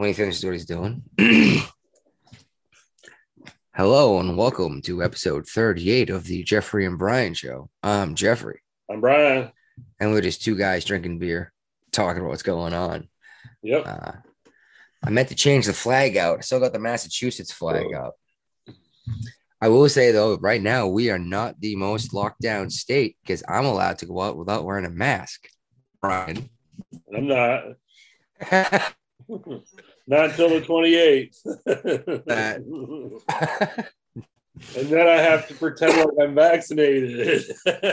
he finishes what he's doing. Hello and welcome to episode 38 of the Jeffrey and Brian Show. I'm Jeffrey. I'm Brian. And we're just two guys drinking beer, talking about what's going on. Yep. I meant to change the flag out. I still got the Massachusetts flag up. I will say, though, right now, we are not the most locked down state because I'm allowed to go out without wearing a mask. Brian. I'm not. Not until the 28th. And then I have to pretend like I'm vaccinated.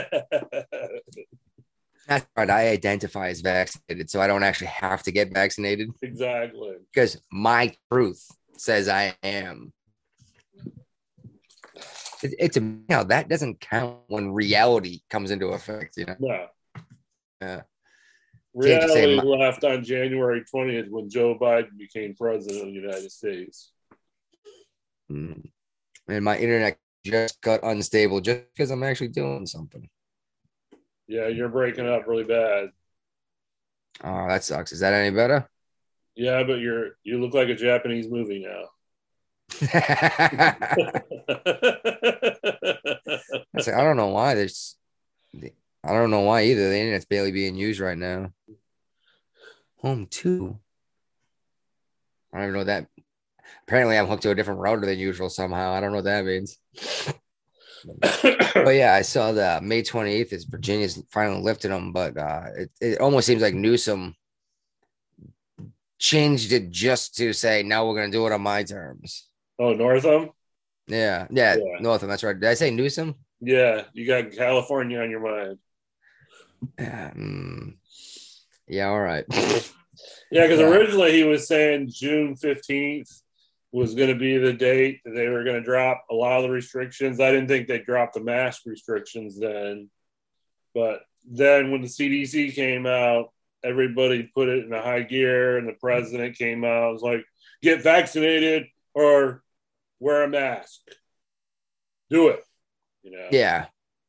That's right. I identify as vaccinated, so I don't actually have to get vaccinated. Exactly. Because my truth says I am. That doesn't count when reality comes into effect, No. Yeah. Reality left on January 20th when Joe Biden became president of the United States. And my internet just got unstable just because I'm actually doing something. Yeah, you're breaking up really bad. Oh, that sucks. Is that any better? Yeah, but you look like a Japanese movie now. I don't know why I don't know why either. The internet's barely being used right now. Home 2. I don't even know that. Apparently, I'm hooked to a different router than usual somehow. I don't know what that means. But yeah, I saw that May 28th is Virginia's finally lifted them, but it almost seems like Newsom changed it just to say, no, we're going to do it on my terms. Oh, Northam? Yeah, Northam. That's right. Did I say Newsom? Yeah, you got California on your mind. Yeah, all right. Yeah, because originally he was saying June 15th was going to be the date that they were going to drop a lot of the restrictions. I didn't think they'd drop the mask restrictions then. But then when the CDC came out, everybody put it in a high gear, and the president came out. It was like, get vaccinated or wear a mask. Do it. Yeah.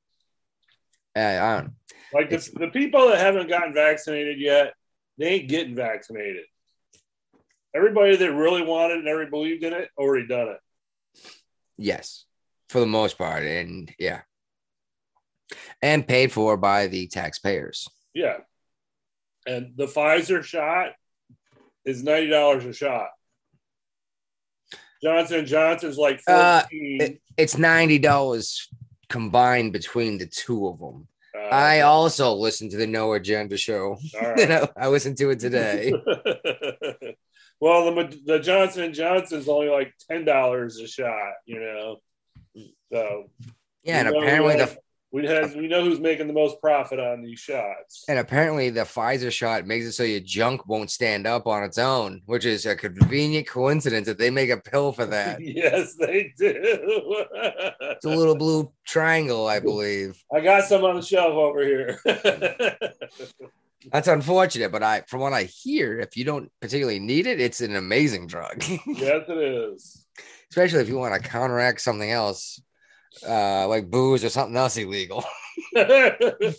Like the people that haven't gotten vaccinated yet, they ain't getting vaccinated. Everybody that really wanted and everybody believed in it already done it. Yes, for the most part. And yeah. And paid for by the taxpayers. Yeah. And the Pfizer shot is $90 a shot. Johnson & Johnson's like $14. It's $90 combined between the two of them. I also listened to the No Agenda show. Right. I listened to it today. Well, the Johnson & Johnson's only like $10 a shot, So yeah, and apparently we know who's making the most profit on these shots. And apparently the Pfizer shot makes it so your junk won't stand up on its own, which is a convenient coincidence that they make a pill for that. Yes, they do. It's a little blue triangle, I believe. I got some on the shelf over here. That's unfortunate, but from what I hear, if you don't particularly need it, it's an amazing drug. Yes, it is. Especially if you want to counteract something else. Like booze or something else illegal. I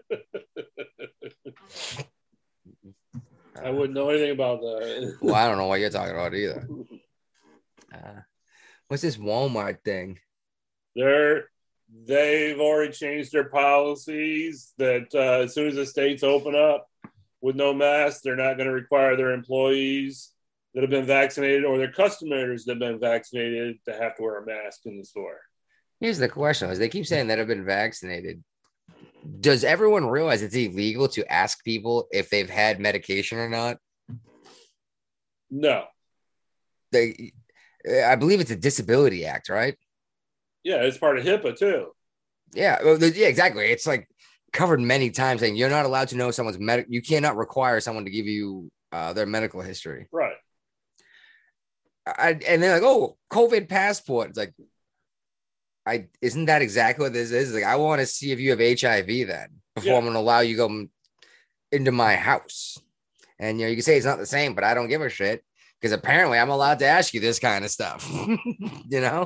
wouldn't know anything about that. Well, I don't know what you're talking about either. What's this Walmart thing? They've already changed their policies that as soon as the states open up with no masks, they're not going to require their employees that have been vaccinated or their customers that have been vaccinated to have to wear a mask in the store. Here's the question: as they keep saying that have been vaccinated, does everyone realize it's illegal to ask people if they've had medication or not? No. I believe it's a Disability Act, right? Yeah, it's part of HIPAA too. Yeah, exactly. It's like covered many times saying you're not allowed to know someone's you cannot require someone to give you their medical history. Right. And they're like, oh, COVID passport. It's like, isn't that exactly what this is? Like, I want to see if you have HIV then before I'm going to allow you to go into my house. And, you can say it's not the same, but I don't give a shit because apparently I'm allowed to ask you this kind of stuff, Yeah.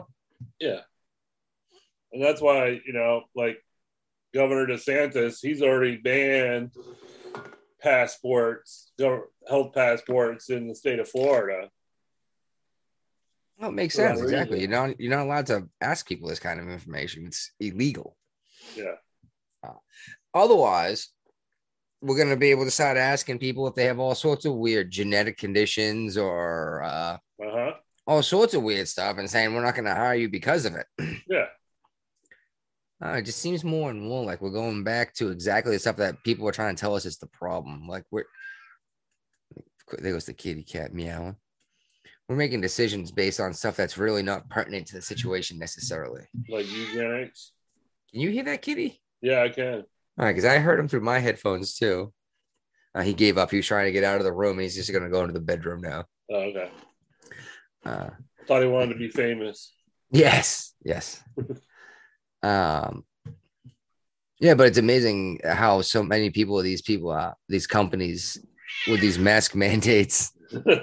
And that's why, like Governor DeSantis, he's already banned passports, health passports in the state of Florida. Well, it makes sense. Exactly. You're not allowed to ask people this kind of information. It's illegal. Yeah. Otherwise, we're going to be able to start asking people if they have all sorts of weird genetic conditions or all sorts of weird stuff and saying we're not going to hire you because of it. Yeah. It just seems more and more like we're going back to exactly the stuff that people are trying to tell us is the problem. Like there goes the kitty cat meowing. We're making decisions based on stuff that's really not pertinent to the situation necessarily. Like eugenics. Can you hear that kitty? Yeah, I can. All right, because I heard him through my headphones too. He gave up. He was trying to get out of the room, and he's just going to go into the bedroom now. Oh, okay. Thought he wanted to be famous. Yes. Yeah, but it's amazing how so many people, these companies with these mask mandates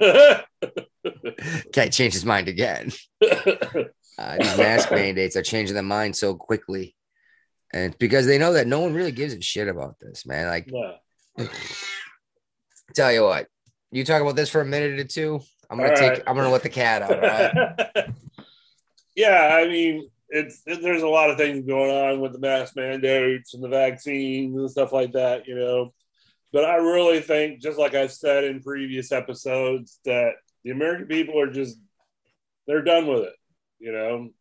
can't change his mind again. These mask mandates are changing their mind so quickly. And it's because they know that no one really gives a shit about this, man. Like, tell you what, you talk about this for a minute or two. I'm gonna let the cat out. All right? Yeah, I mean, there's a lot of things going on with the mask mandates and the vaccines and stuff like that, you know. But I really think, just like I've said in previous episodes, that the American people are they're done with it, you know.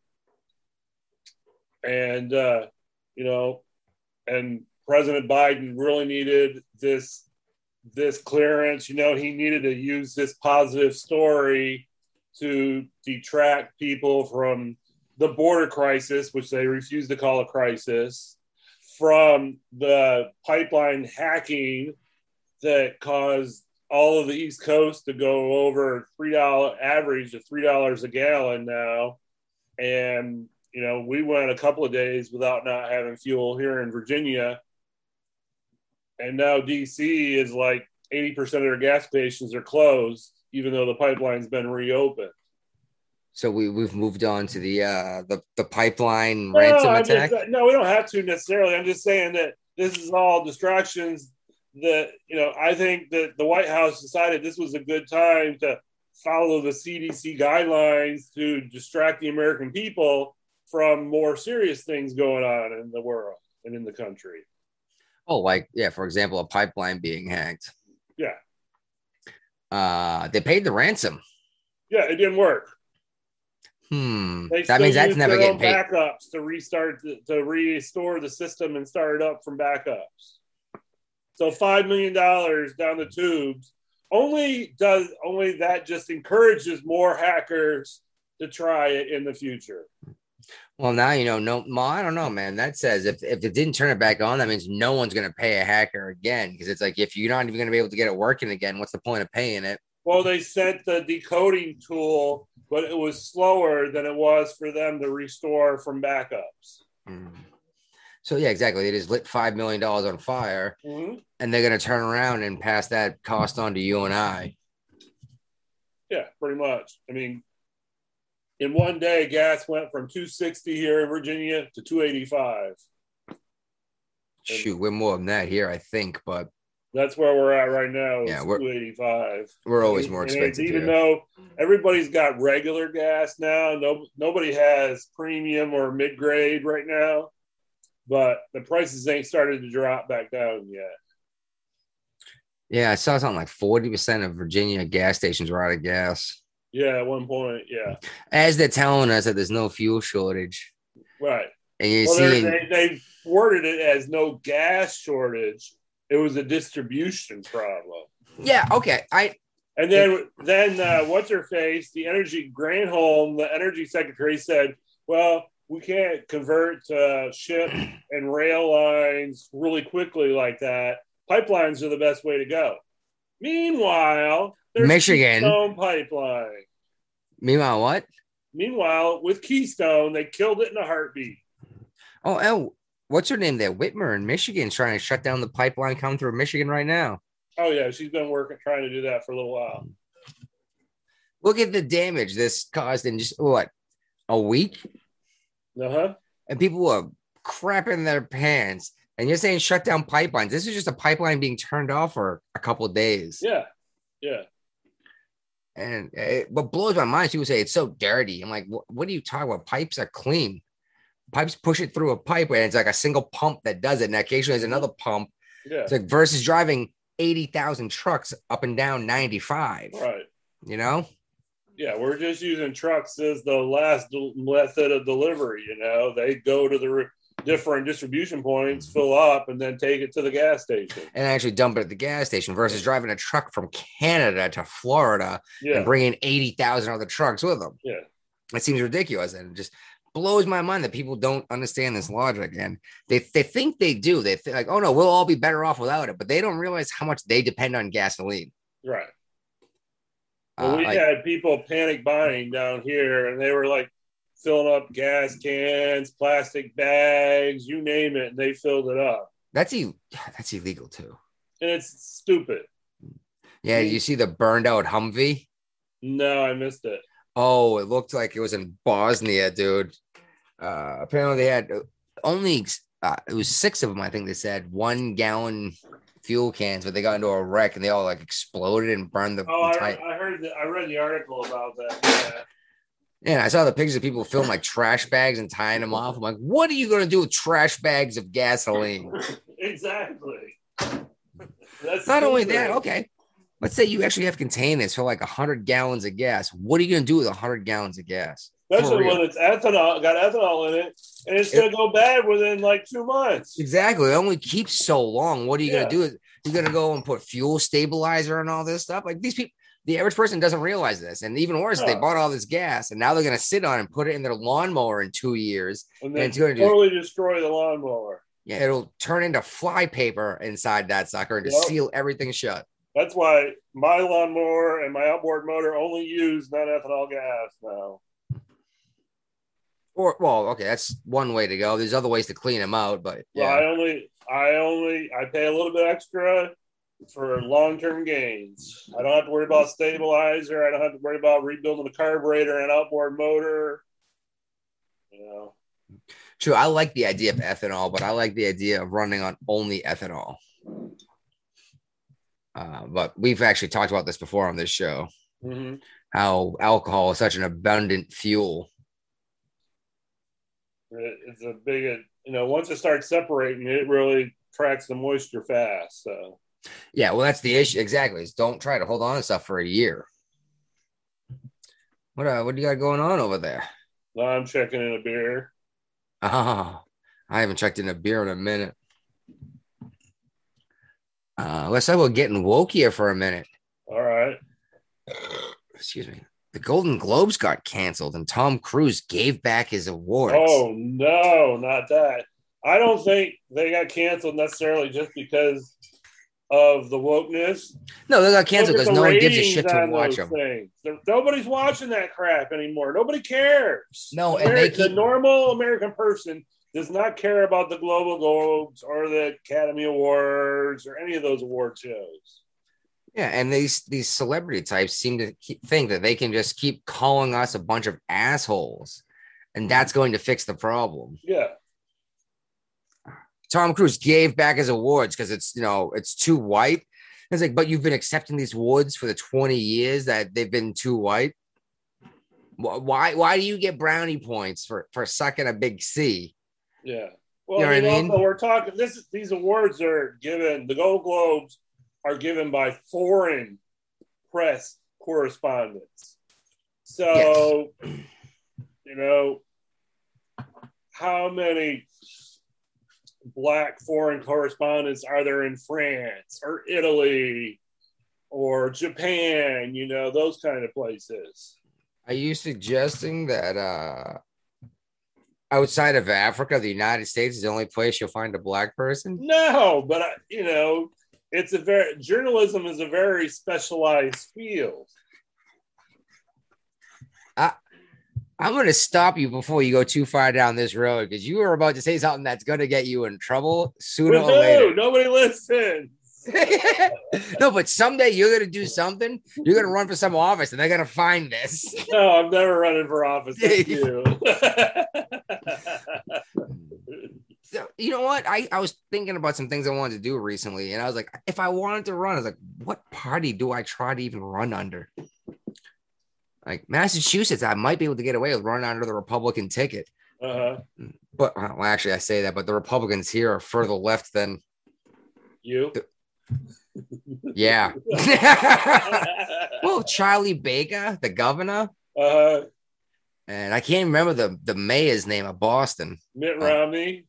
And you know, and President Biden really needed this clearance. You know, he needed to use this positive story to detract people from the border crisis, which they refuse to call a crisis, from the pipeline hacking that caused all of the East Coast to go over $3 average of $3 a gallon now. And, you know, we went a couple of days without not having fuel here in Virginia. And now DC is like 80% of their gas stations are closed, even though the pipeline's been reopened. So we've moved on to the pipeline ransom attack? No, we don't have to necessarily. I'm just saying that this is all distractions that, you know, I think that the White House decided this was a good time to follow the CDC guidelines to distract the American people from more serious things going on in the world and in the country. Oh, like, yeah, for example, a pipeline being hacked. Yeah. They paid the ransom. Yeah, it didn't work. That means that's never getting paid. Backups to restore the system and start it up from backups. So $5 million down the tubes. Only that just encourages more hackers to try it in the future. Well, now you know. I don't know, man. That says if it didn't turn it back on, that means no one's going to pay a hacker again. Because it's like, if you're not even going to be able to get it working again, what's the point of paying it? Well, they sent the decoding tool, but it was slower than it was for them to restore from backups. So, yeah, exactly. They just lit $5 million on fire, and they're going to turn around and pass that cost on to you and I. Yeah, pretty much. I mean, in one day, gas went from $2.60 here in Virginia to $2.85. Shoot, we're more than that here, I think, but that's where we're at right now. Yeah, we're $2.85. We're always more expensive. Even though everybody's got regular gas now, nobody has premium or mid-grade right now, but the prices ain't started to drop back down yet. Yeah, I saw something like 40% of Virginia gas stations were out of gas. Yeah, at one point, yeah. As they're telling us that there's no fuel shortage. Right. And they worded it as no gas shortage. It was a distribution problem. Yeah, okay. And then what's her face? The Granholm, the energy secretary, said, well, we can't convert ship and rail lines really quickly like that. Pipelines are the best way to go. Meanwhile, there's Michigan Keystone Pipeline. Meanwhile, what? Meanwhile, with Keystone, they killed it in a heartbeat. Oh, what's her name there? Whitmer in Michigan trying to shut down the pipeline coming through Michigan right now. Oh, yeah. She's been trying to do that for a little while. Look at the damage this caused in just, a week? Uh-huh. And people are crapping their pants And you're saying shut down pipelines. This is just a pipeline being turned off for a couple of days. Yeah. Yeah. And what blows my mind, people say it's so dirty. I'm like, what are you talking about? Pipes are clean. Pipes push it through a pipe, and it's like a single pump that does it. And occasionally there's another pump. Yeah. It's like versus driving 80,000 trucks up and down 95. Right. You know? Yeah, we're just using trucks as the last method of delivery. They go to the different distribution points, fill up, and then take it to the gas station. And actually dump it at the gas station versus driving a truck from Canada to Florida and bringing 80,000 other trucks with them. Yeah. It seems ridiculous. And it just blows my mind that people don't understand this logic. And they think they do. They think like, oh, no, we'll all be better off without it. But they don't realize how much they depend on gasoline. Right. Well, we had people panic buying down here, and they were like filling up gas cans, plastic bags, you name it, and they filled it up. That's illegal too. And it's stupid. Yeah, you see the burned out Humvee? No, I missed it. Oh, it looked like it was in Bosnia, dude. Apparently they had only it was 6 of them, I think they said, 1 gallon fuel cans, but they got into a wreck and they all like exploded and burned the I read the article about that. Yeah, I saw the pictures of people filming like trash bags and tying them off. I'm like, what are you going to do with trash bags of gasoline? Exactly. That's not only that. Okay, let's say you actually have containers for like 100 gallons of gas. What are you going to do with 100 gallons of gas? Especially when it's got ethanol in it, and it's going to go bad within like 2 months. Exactly. It only keeps so long. What are you going to do? You're going to go and put fuel stabilizer and all this stuff? Like these people, the average person doesn't realize this. And even worse, they bought all this gas, and now they're going to sit on and put it in their lawnmower in 2 years. And then it's going to totally destroy the lawnmower. Yeah, it'll turn into fly paper inside that sucker and just seal everything shut. That's why my lawnmower and my outboard motor only use non-ethanol gas now. Okay, that's one way to go. There's other ways to clean them out, but yeah. Well, I pay a little bit extra for long-term gains. I don't have to worry about stabilizer. I don't have to worry about rebuilding the carburetor and outboard motor. True. I like the idea of ethanol, but I like the idea of running on only ethanol. But we've actually talked about this before on this show. Mm-hmm. How alcohol is such an abundant fuel. It's a big, once it starts separating, it really tracks the moisture fast. So, yeah, well, that's the issue. Exactly. Is don't try to hold on to stuff for a year. What do you got going on over there? Well, I'm checking in a beer. Oh, I haven't checked in a beer in a minute. Let's talk about getting woke here for a minute. All right. Excuse me. The Golden Globes got canceled and Tom Cruise gave back his awards. Oh, no, not that. I don't think they got canceled necessarily just because of the wokeness. No, they got canceled because no one gives a shit to watch them. Nobody's watching that crap anymore. Nobody cares. No, the normal American person does not care about the Global Globes or the Academy Awards or any of those award shows. Yeah, and these celebrity types seem to think that they can just keep calling us a bunch of assholes, and that's going to fix the problem. Yeah. Tom Cruise gave back his awards because it's too white. It's like, but you've been accepting these awards for the 20 years that they've been too white. Why do you get brownie points for sucking a big C? Yeah. Well, you know what I mean? We're talking these awards are given, the Gold Globes are given by foreign press correspondents. So, how many Black foreign correspondents are there in France or Italy or Japan, those kind of places? Are you suggesting that outside of Africa, the United States is the only place you'll find a Black person? No, but journalism is a very specialized field. I'm going to stop you before you go too far down this road because you were about to say something that's going to get you in trouble sooner or later. Nobody listens. No, but someday you're going to do something. You're going to run for some office and they're going to find this. No, I'm never running for office. Thank you. You know what? I was thinking about some things I wanted to do recently, and I was like, if I wanted to run, I was like, what party do I try to even run under? Like Massachusetts, I might be able to get away with running under the Republican ticket. Uh-huh. But well, actually, I say that, but the Republicans here are further left than you. Yeah. Well, Charlie Baker, the governor. And I can't remember the mayor's name of Boston. Mitt Romney.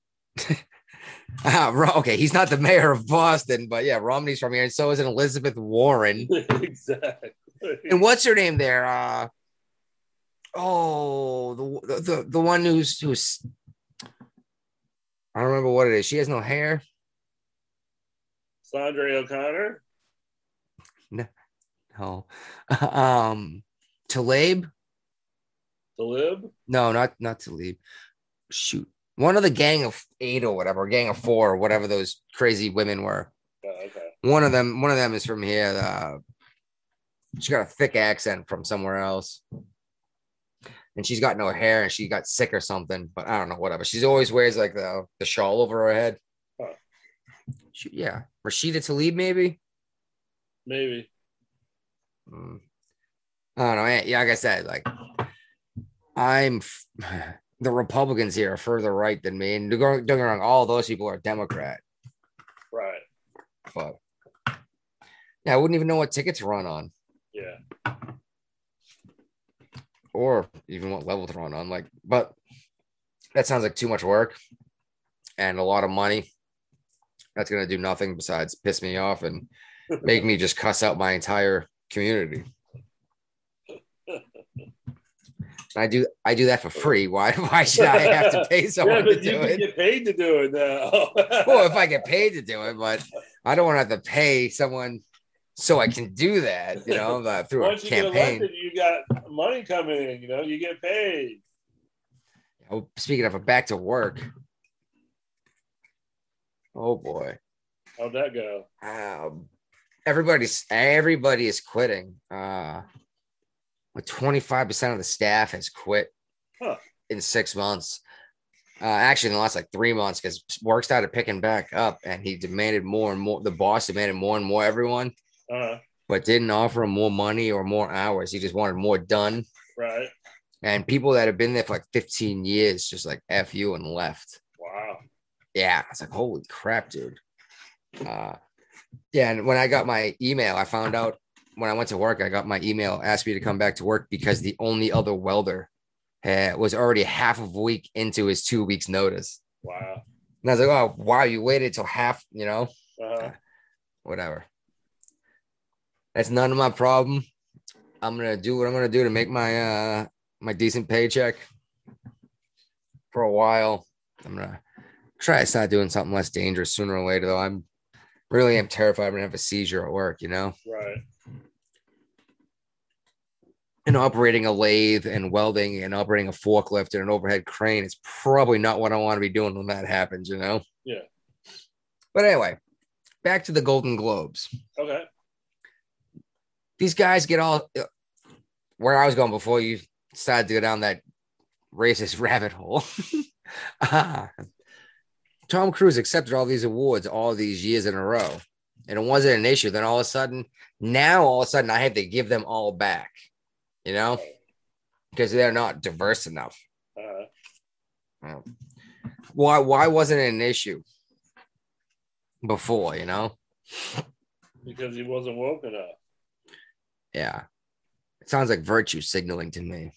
Okay, he's not the mayor of Boston, but yeah, Romney's from here, and so is Elizabeth Warren. Exactly. And what's her name there? The one who's I don't remember what it is. She has no hair. Sandra O'Connor. No. Talib. Talib? No, not Talib. Shoot. One of the Gang of 8 or whatever, Gang of 4 or whatever those crazy women were. Oh, okay. One of them is from here. She got a thick accent from somewhere else. And she's got no hair and she got sick or something, but I don't know, whatever. She's always wears like the shawl over her head. Huh. Yeah. Rashida Tlaib, maybe? Maybe. I don't know. Yeah, like I said, like the Republicans here are further right than me. And don't get me wrong, all those people are Democrat. Right. But yeah, I wouldn't even know what ticket to run on. Yeah. Or even what level to run on. But that sounds like too much work and a lot of money. That's going to do nothing besides piss me off and make me just cuss out my entire community. I do that for free. Why should I have to pay someone to do it? Get paid to do it now. Well, if I get paid to do it, but I don't want to have to pay someone so I can do that, through Once a campaign. Get elected, you got money coming in, you get paid. Speaking of, back to work. Oh boy. How'd that go? Everybody is quitting. 25% of the staff has quit in 6 months. Actually, in the last 3 months, because work started picking back up, and he demanded more and more. The boss demanded more and more everyone, but didn't offer him more money or more hours. He just wanted more done. Right. And people that have been there for 15 years just F you and left. Wow. Yeah, it's holy crap, dude. Yeah, and when I got my email, I found out when I went to work, I got my email, asked me to come back to work because the only other welder was already half of a week into his 2 weeks notice. Wow. And I was like, oh, wow, you waited till half, whatever. That's none of my problem. I'm going to do what I'm going to do to make my my decent paycheck for a while. I'm going to try to start doing something less dangerous sooner or later, though. I'm terrified I'm going to have a seizure at work, Right. And operating a lathe and welding and operating a forklift and an overhead crane is probably not what I want to be doing when that happens, Yeah. But anyway, back to the Golden Globes. Okay. These guys get all where I was going before you started to go down that racist rabbit hole. Tom Cruise accepted all these awards all these years in a row, and it wasn't an issue. Then all of a sudden, I have to give them all back. Because they're not diverse enough. Why wasn't it an issue before, Because he wasn't woke enough. Yeah. It sounds like virtue signaling to me.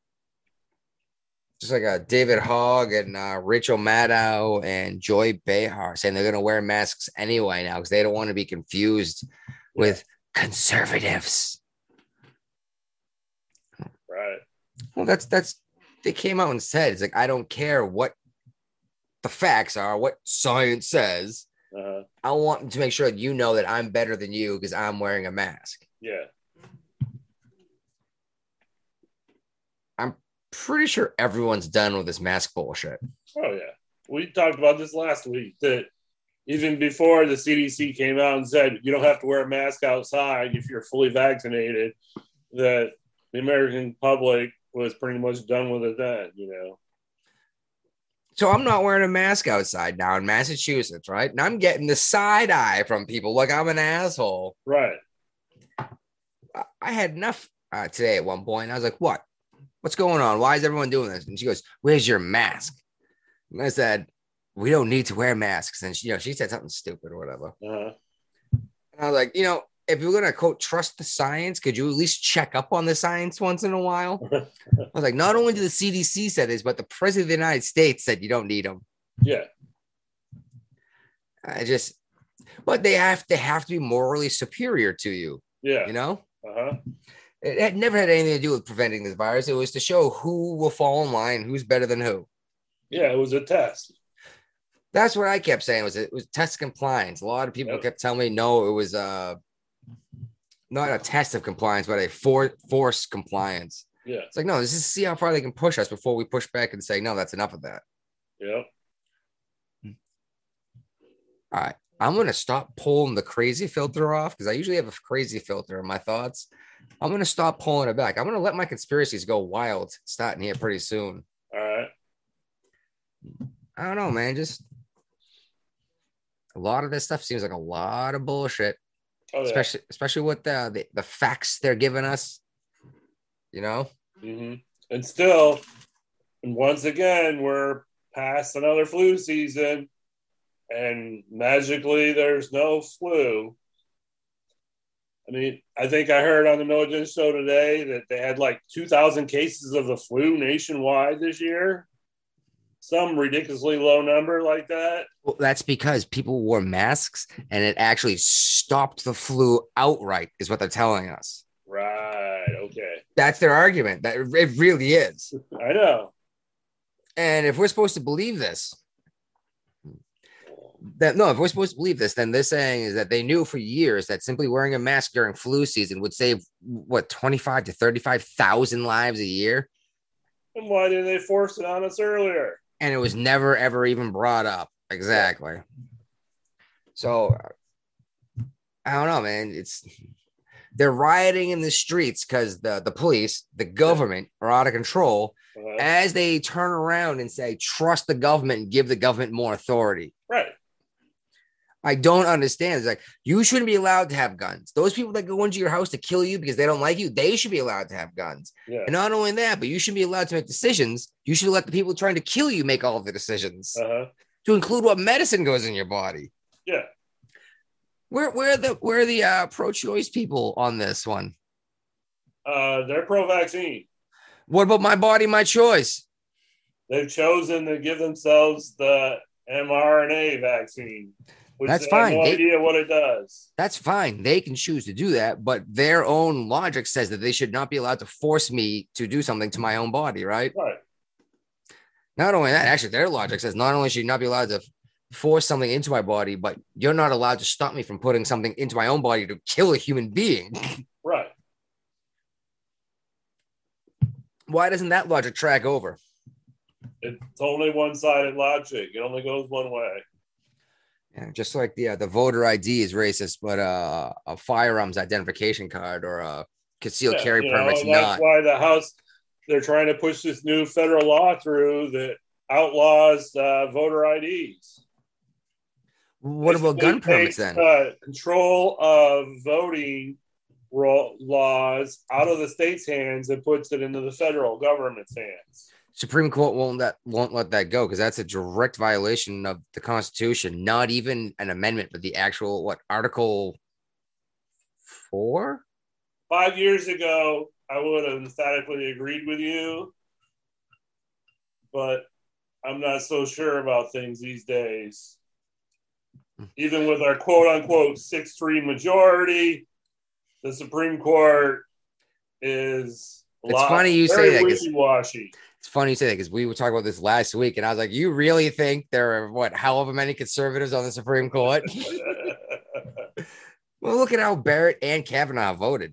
Just like David Hogg and Rachel Maddow and Joy Behar saying they're going to wear masks anyway now because they don't want to be confused with conservatives. Right. Well, that's they came out and said it's I don't care what the facts are, what science says. I want to make sure that that I'm better than you because I'm wearing a mask. Yeah. I'm pretty sure everyone's done with this mask bullshit. Oh yeah. We talked about this last week that even before the CDC came out and said you don't have to wear a mask outside if you're fully vaccinated, that the American public was pretty much done with it then, So I'm not wearing a mask outside now in Massachusetts, right? And I'm getting the side eye from people like I'm an asshole. Right. I had enough today at one point. I was like, what? What's going on? Why is everyone doing this? And she goes, where's your mask? And I said, we don't need to wear masks. And she said something stupid or whatever. Uh-huh. And I was like, if you're going to quote, trust the science, could you at least check up on the science once in a while? I was like, not only did the CDC say this, but the president of the United States said you don't need them. Yeah. But they have to be morally superior to you. Yeah. Uh-huh. It had never had anything to do with preventing this virus. It was to show who will fall in line, who's better than who. Yeah, it was a test. That's what I kept saying. It was test compliance. A lot of people kept telling me, no, it was not a test of compliance, but a forced compliance. Yeah. It's like, no, this is to see how far they can push us before we push back and say, no, that's enough of that. Yeah. All right. I'm going to stop pulling the crazy filter off because I usually have a crazy filter in my thoughts. I'm going to stop pulling it back. I'm going to let my conspiracies go wild starting here pretty soon. All right. I don't know, man. Just a lot of this stuff seems like a lot of bullshit. Oh, yeah. Especially with the facts they're giving us, Mm-hmm. And still, once again, we're past another flu season, and magically there's no flu. I mean, I think I heard on the Noah show today that they had like 2,000 cases of the flu nationwide this year. Some ridiculously low number like that. Well, that's because people wore masks and it actually stopped the flu outright, is what they're telling us. Right. Okay. That's their argument. That it really is. I know. And if we're supposed to believe this, then they're saying is that they knew for years that simply wearing a mask during flu season would save 25 to 35,000 lives a year. And why didn't they force it on us earlier? And it was never, ever even brought up. Exactly. So, I don't know, man. They're rioting in the streets because the police, the government are out of control as they turn around and say, trust the government and give the government more authority. Right. I don't understand. It's like, you shouldn't be allowed to have guns. Those people that go into your house to kill you because they don't like you, they should be allowed to have guns. Yeah. And not only that, but you shouldn't be allowed to make decisions. You should let the people trying to kill you make all of the decisions, to include what medicine goes in your body. Yeah. Where are the pro-choice people on this one? They're pro-vaccine. What about my body, my choice? They've chosen to give themselves the mRNA vaccine. That's fine. They have no idea what it does. That's fine. They can choose to do that, but their own logic says that they should not be allowed to force me to do something to my own body, right? Right. Not only that, actually, their logic says not only should you not be allowed to force something into my body, but you're not allowed to stop me from putting something into my own body to kill a human being. Right. Why doesn't that logic track over? It's only one-sided logic. It only goes one way. Yeah, just like the voter ID is racist, but a firearms identification card or a concealed carry permit's not. That's why the House, they're trying to push this new federal law through that outlaws voter IDs. What about gun permits then? Control of voting laws out of the state's hands and puts it into the federal government's hands. Supreme Court won't let that go because that's a direct violation of the Constitution. Not even an amendment, but the actual Article 4? 5 years ago, I would have emphatically agreed with you, but I'm not so sure about things these days. Even with our quote-unquote 6-3 majority, the Supreme Court is funny you say that. Wishy-washy. It's funny you say that because we were talking about this last week, and I was like, "You really think there are however many conservatives on the Supreme Court?" Well, look at how Barrett and Kavanaugh voted.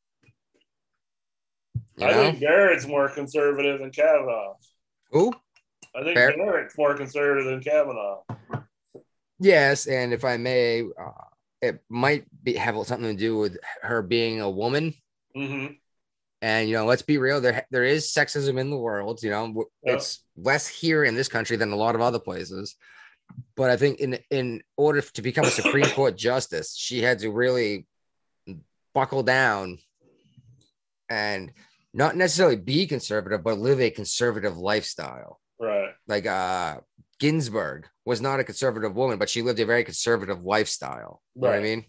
I think Barrett's more conservative than Kavanaugh. Who? I think Barrett's more conservative than Kavanaugh. Yes, and if I may, it might have something to do with her being a woman. Mm-hmm. And let's be real, there is sexism in the world. It's less here in this country than a lot of other places. But I think in order to become a Supreme Court justice, she had to really buckle down and not necessarily be conservative, but live a conservative lifestyle. Right. Like Ginsburg was not a conservative woman, but she lived a very conservative lifestyle. You know what I mean?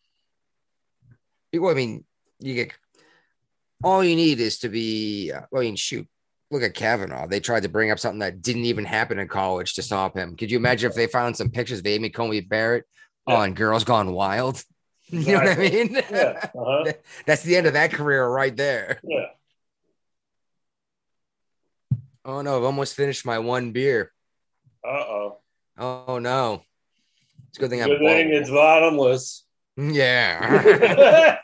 I mean, you get all you need is to be. Shoot. Look at Kavanaugh. They tried to bring up something that didn't even happen in college to stop him. Could you imagine if they found some pictures of Amy Coney Barrett on Girls Gone Wild? You know what I mean? Yeah. Uh-huh. That's the end of that career right there. Yeah. Oh, no. I've almost finished my one beer. Uh-oh. Oh, no. It's a good thing it's bottomless. Yeah.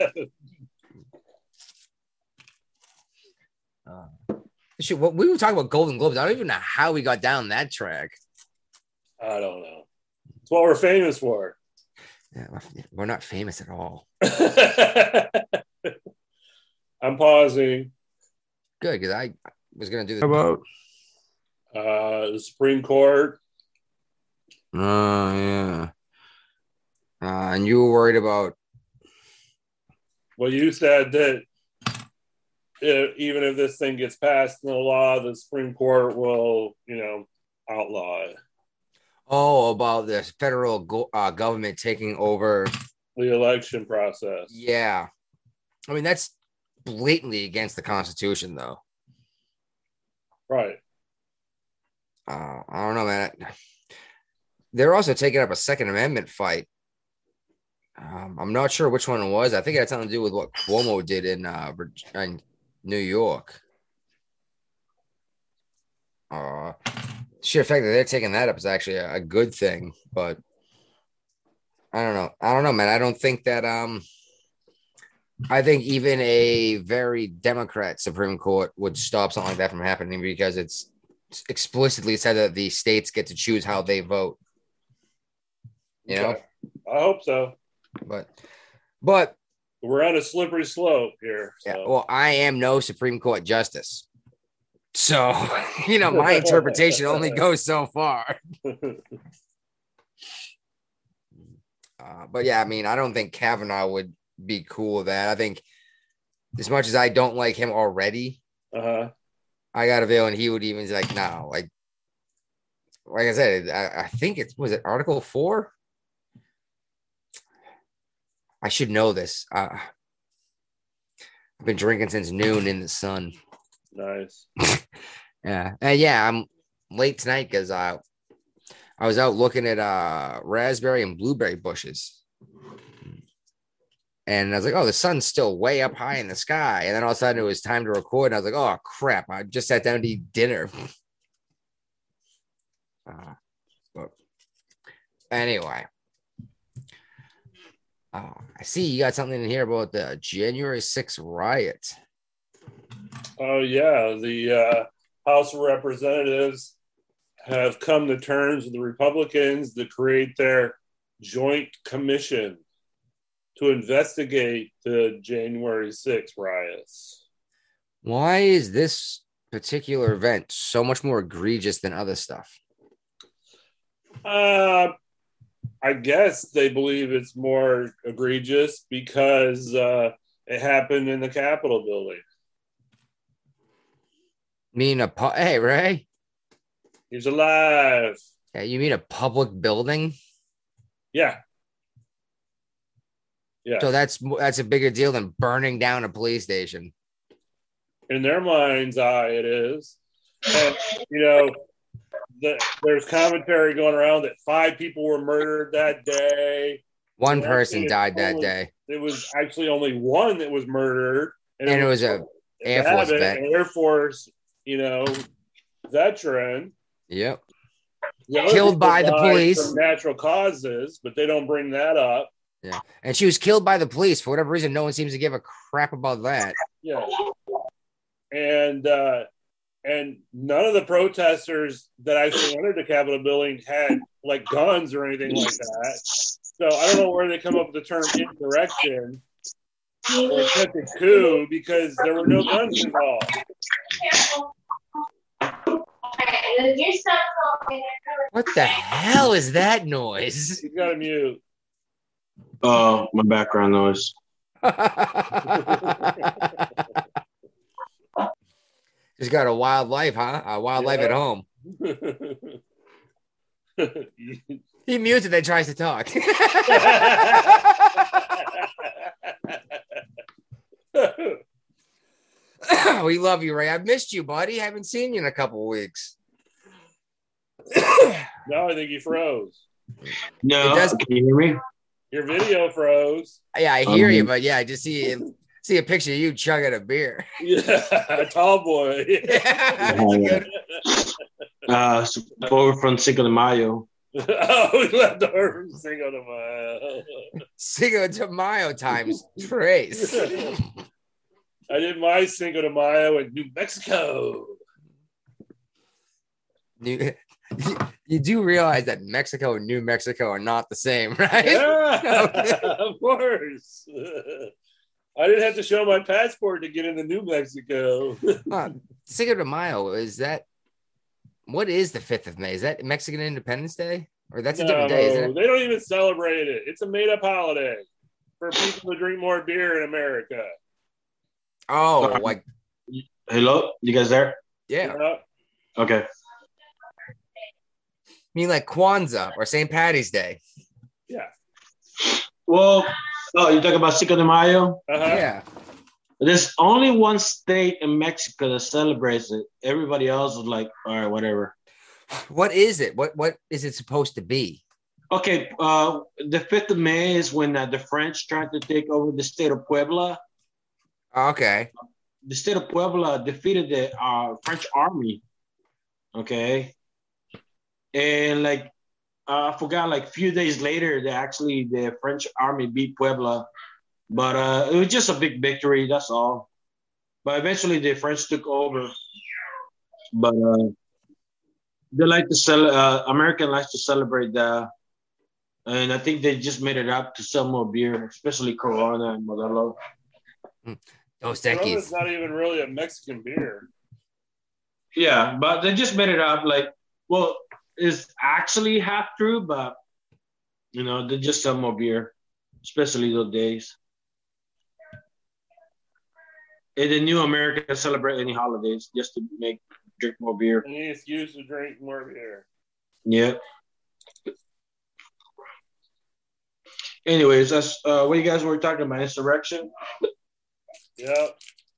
Shoot, we were talking about Golden Globes. I don't even know how we got down that track. I don't know. It's what we're famous for. Yeah, we're not famous at all. I'm pausing. Good, because I was going to do this. About the Supreme Court. Oh, yeah. And you were worried about. Well, you said that even if this thing gets passed in the law, the Supreme Court will, outlaw it. Oh, about the federal government taking over the election process. Yeah. I mean, that's blatantly against the Constitution, though. Right. I don't know, man. They're also taking up a Second Amendment fight. I'm not sure which one it was. I think it had something to do with what Cuomo did in New York. Sheer fact that they're taking that up is actually a good thing, but I don't know, man. I don't think that I think even a very Democrat Supreme Court would stop something like that from happening, because it's explicitly said that the states get to choose how they vote. You know? I hope so. But we're on a slippery slope here. So. Yeah, well, I am no Supreme Court justice. So, my interpretation only goes so far. But yeah, I mean, I don't think Kavanaugh would be cool with that. I think as much as I don't like him already, I got a feeling he would even be like, no, like I said, I think was it Article 4? I should know this. I've been drinking since noon in the sun. Nice. Yeah. And yeah, I'm late tonight because I was out looking at raspberry and blueberry bushes. And I was like, oh, the sun's still way up high in the sky. And then all of a sudden it was time to record. And I was like, oh, crap. I just sat down to eat dinner. But anyway. I see you got something in here about the January 6th riot. Oh, yeah. The House of Representatives have come to terms with the Republicans to create their joint commission to investigate the January 6th riots. Why is this particular event so much more egregious than other stuff? I guess they believe it's more egregious because it happened in the Capitol building. Hey, Ray? He's alive. Yeah, you mean a public building? Yeah. Yeah. So that's a bigger deal than burning down a police station. In their mind's eye, it is. And, there's commentary going around that 5 people were murdered that day. One person died that day. It was actually only one that was murdered. And it was a Air Force vet. An Air Force, veteran. Yep. Killed by the police. From natural causes, but they don't bring that up. Yeah. And she was killed by the police. For whatever reason, no one seems to give a crap about that. Yeah. And none of the protesters that actually entered the Capitol building had like guns or anything like that. So I don't know where they come up with the term insurrection, Or such a coup because there were no guns involved. What the hell is that noise? You got to mute. Oh, my background noise. Just got a wild life, huh? A wild life at home. He mutes it, then tries to talk. We love you, Ray. I've missed you, buddy. Haven't seen you in a couple of weeks. No, I think he froze. No, can you hear me? Your video froze. Yeah, I hear you, but yeah, I just see a picture of you chugging a beer. Yeah, tall boy. Over from Cinco de Mayo. Oh, we left over from Cinco de Mayo. Cinco de Mayo times trace. I did my Cinco de Mayo in New Mexico. You do realize that Mexico and New Mexico are not the same, right? Yeah, Okay. of course. I didn't have to show my passport to get into New Mexico. Cinco de Mayo, what is the 5th of May? Is that Mexican Independence Day? Or that's a different day, isn't it? They don't even celebrate it. It's a made-up holiday for people to drink more beer in America. Oh, like hello, you guys there? Yeah. Okay. I mean, like Kwanzaa or St. Patty's Day. Yeah. Well, you talking about Cinco de Mayo? Yeah. There's only one state in Mexico that celebrates it. Everybody else is like, all right, whatever. What is it? What is it supposed to be? Okay, the 5th of May is when the French tried to take over the state of Puebla. Okay. The state of Puebla defeated the French army. Okay. And I forgot, a few days later, the French army beat Puebla. But it was just a big victory, that's all. But eventually the French took over. But they like to American likes to celebrate that. And I think they just made it up to sell more beer, especially Corona and Modelo. Dos Corona's not even really a Mexican beer. Yeah, but they just made it up it's actually half true, but they just sell more beer, especially those days. And the new America celebrate any holidays just to drink more beer. Any excuse to drink more beer. Yeah. Anyways, that's what you guys were talking about, insurrection. Yep.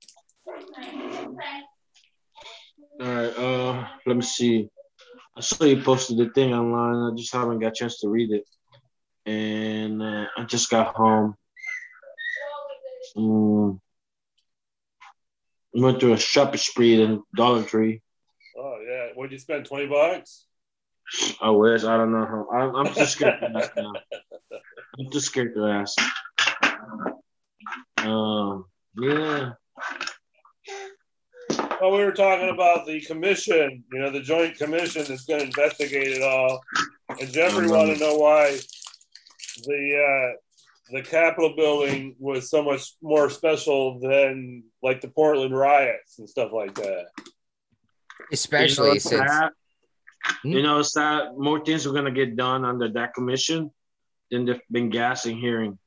All right. Let me see. I saw you posted the thing online. I just haven't got a chance to read it. And I just got home. Went to a shopping spree in Dollar Tree. Oh yeah. What'd you spend? $20? I wish. I don't know how. I'm just scared to ask now. I'm just scared to ask. Yeah. Well, we were talking about the commission, the joint commission that's going to investigate it all. And Jeffrey wanted to know why the Capitol building was so much more special than like the Portland riots and stuff like that. Especially since it's sad. More things are going to get done under that commission than the Benghazi hearing.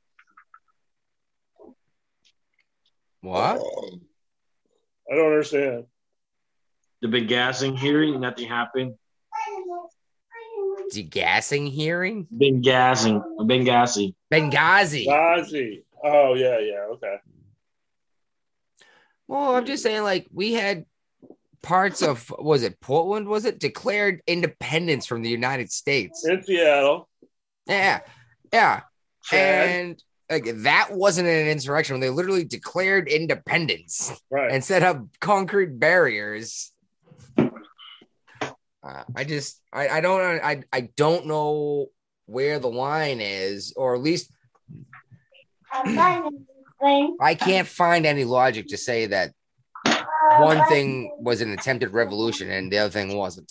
What? I don't understand. The Benghazi hearing, nothing happened. Degassing hearing? Benghazi. Benghazi. Oh, yeah, okay. Well, I'm just saying, we had parts of, Portland, declared independence from the United States. In Seattle. Yeah. Chad. And that wasn't an insurrection. They literally declared independence and set up concrete barriers. I don't know where the line is, or at least I can't find any logic to say that one thing was an attempted revolution and the other thing wasn't.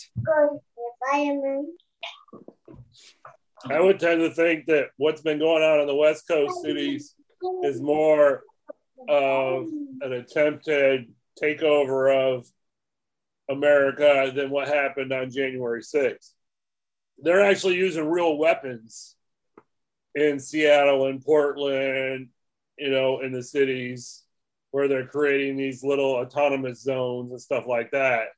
I would tend to think that what's been going on in the West Coast cities is more of an attempted takeover of America than what happened on January 6th. They're actually using real weapons in Seattle and Portland, in the cities where they're creating these little autonomous zones and stuff like that.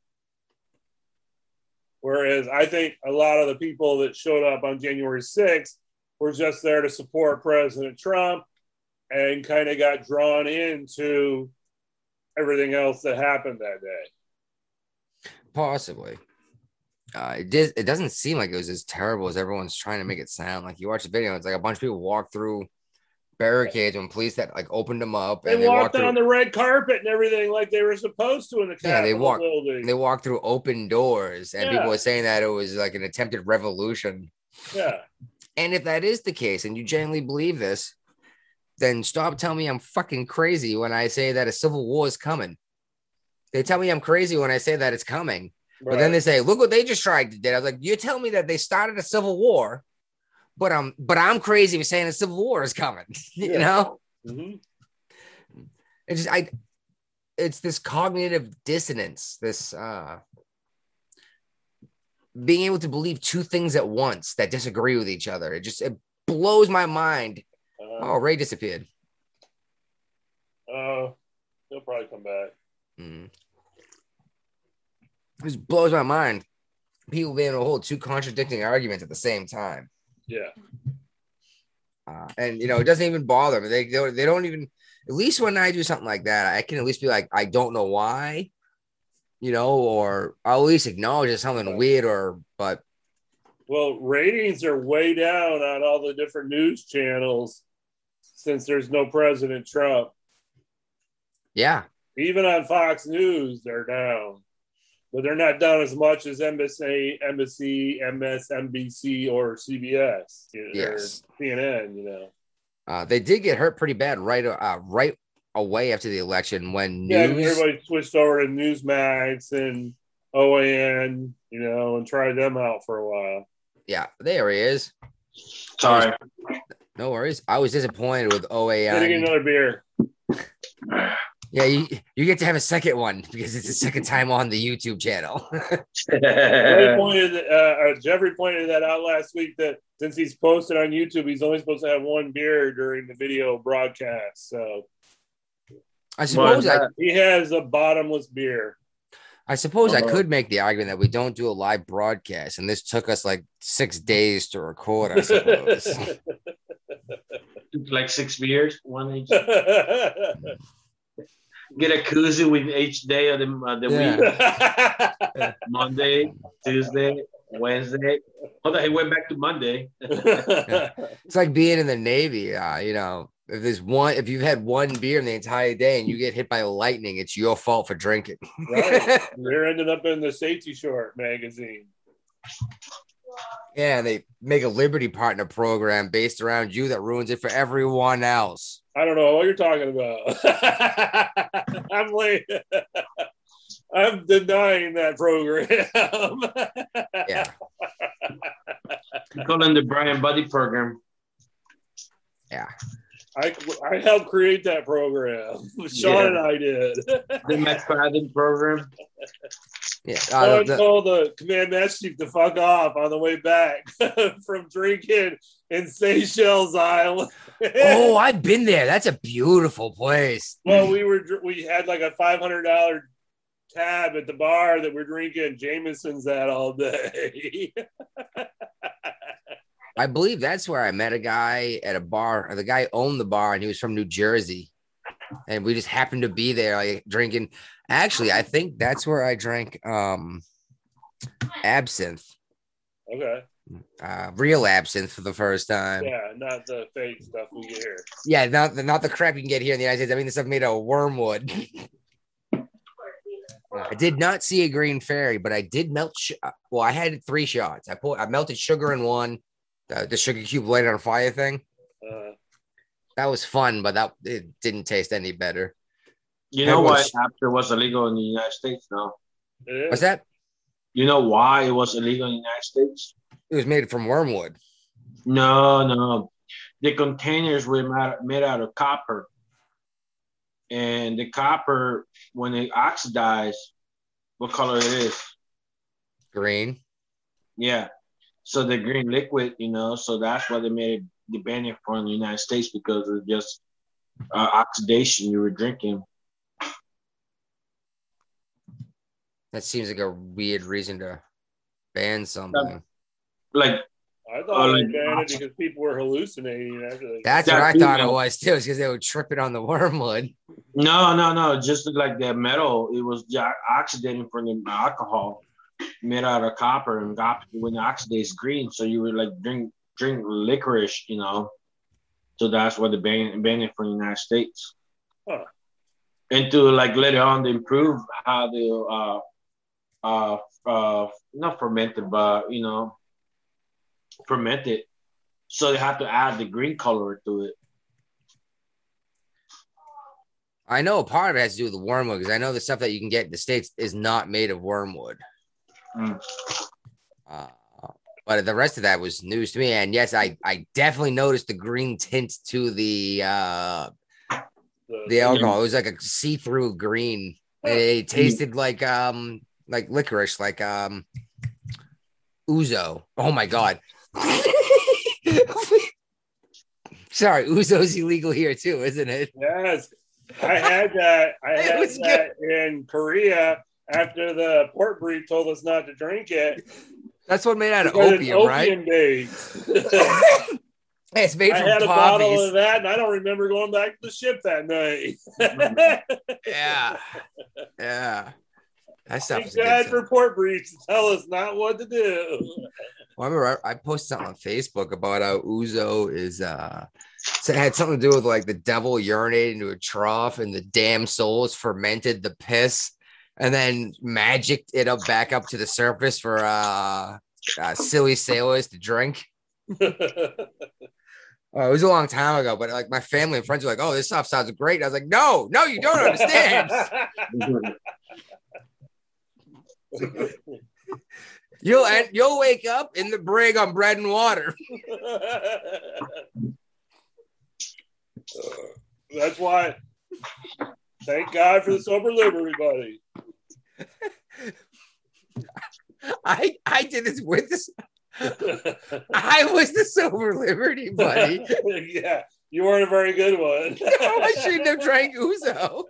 Whereas I think a lot of the people that showed up on January 6th were just there to support President Trump and kind of got drawn into everything else that happened that day. Possibly. It doesn't seem like it was as terrible as everyone's trying to make it sound. Like, you watch the video, it's like a bunch of people walk through barricades when police that like opened them up. They walked on the red carpet and everything like they were supposed to in the Capitol building. They walked through open doors, and people were saying that it was like an attempted revolution. Yeah. And if that is the case, and you genuinely believe this, then stop telling me I'm fucking crazy when I say that a civil war is coming. They tell me I'm crazy when I say that it's coming. Right. But then they say, look what they just tried to do. I was like, you're telling me that they started a civil war, but I'm crazy for saying a civil war is coming. You know? Mm-hmm. It's this cognitive dissonance, this being able to believe two things at once that disagree with each other. It blows my mind. Ray disappeared. He'll probably come back. It just blows my mind. People being able to hold two contradicting arguments at the same time. Yeah. And it doesn't even bother me. They don't even. At least when I do something like that, I can at least be like, I don't know why, or I'll at least acknowledge it's something weird but. Well, ratings are way down on all the different news channels since there's no President Trump. Yeah. Even on Fox News, they're down. But they're not down as much as NBC, MSNBC, or CBS, yes. or CNN, They did get hurt pretty bad right away after the election when everybody switched over to Newsmax and OAN, and tried them out for a while. Yeah, there he is. Sorry. No worries. I was disappointed with OAN. Getting another beer. Yeah, you get to have a second one because it's the second time on the YouTube channel. Jeffrey pointed that out last week, that since he's posted on YouTube, he's only supposed to have one beer during the video broadcast. So I suppose he has a bottomless beer. I suppose I could make the argument that we don't do a live broadcast, and this took us like 6 days to record, I suppose. Like 6 beers, one each. Get a koozie with each day of the week. Monday, Tuesday, Wednesday. Hold on, he went back to Monday. It's like being in the Navy. If you've had one beer in the entire day and you get hit by lightning, it's your fault for drinking. Right. You're ended up in the Safety Short magazine. Yeah, they make a Liberty Partner program based around you that ruins it for everyone else. I don't know what you're talking about. I'm denying that program. Yeah. You call it the Brian Buddy program. Yeah. I helped create that program. Sean and I did. The McFadden program. Yeah. I told the command master chief to fuck off on the way back from drinking in Seychelles Island. Oh, I've been there. That's a beautiful place. Well, we had like a $500 tab at the bar that we're drinking Jameson's at all day. I believe that's where I met a guy at a bar. The guy owned the bar, and he was from New Jersey. And we just happened to be there, like drinking. Actually, I think that's where I drank absinthe. Okay. Real absinthe for the first time. Yeah, not the fake stuff we get here. Yeah, not the crap you can get here in the United States. I mean, the stuff made of wormwood. I did not see a green fairy, but I did melt. I had 3 shots. I melted sugar in one. The sugar cube light on fire thing. That was fun, but it didn't taste any better. You know why after was illegal in the United States now? What's that? You know why it was illegal in the United States? It was made from wormwood. No. The containers were made out of copper. And the copper, when it oxidizes, what color it is? Green. Yeah. So the green liquid, so that's why they made the ban from the United States, because of just oxidation you were drinking. That seems like a weird reason to ban something. Like, I thought they banned it because people were hallucinating after they. That's what I thought it was too, is because they were tripping on the wormwood. No. Just like the metal, it was oxidating from the alcohol made out of copper, and when it oxidates green, so you would like drink licorice, So that's what they banned it from the United States. Huh. And to like later on to improve how they not fermented, but fermented. So they have to add the green color to it. I know part of it has to do with the wormwood, because I know the stuff that you can get in the States is not made of wormwood. But the rest of that was news to me. And yes, I definitely noticed the green tint to the alcohol. It was like a see-through green. It tasted like licorice, like ouzo. Oh my god. Sorry, ouzo's illegal here too, isn't it? Yes. I had that in Korea after the port brief told us not to drink it. That's what made out of opium, right? Based. It's made from had poppies. A bottle of that, and I don't remember going back to the ship that night. Yeah. That stuff is good for port briefs to tell us not what to do. Well, I remember I posted something on Facebook about how ouzo is so it had something to do with like the devil urinated into a trough and the damn souls fermented the piss and then magicked it back up to the surface for silly sailors to drink. It was a long time ago, but like my family and friends were like, "Oh, this stuff sounds great." And I was like, "No, you don't understand." You'll wake up in the brig on bread and water. That's why. Thank God for the sober liberty, buddy. I did this with this. I was the sober liberty, buddy. Yeah, you weren't a very good one. No, I shouldn't have drank ouzo.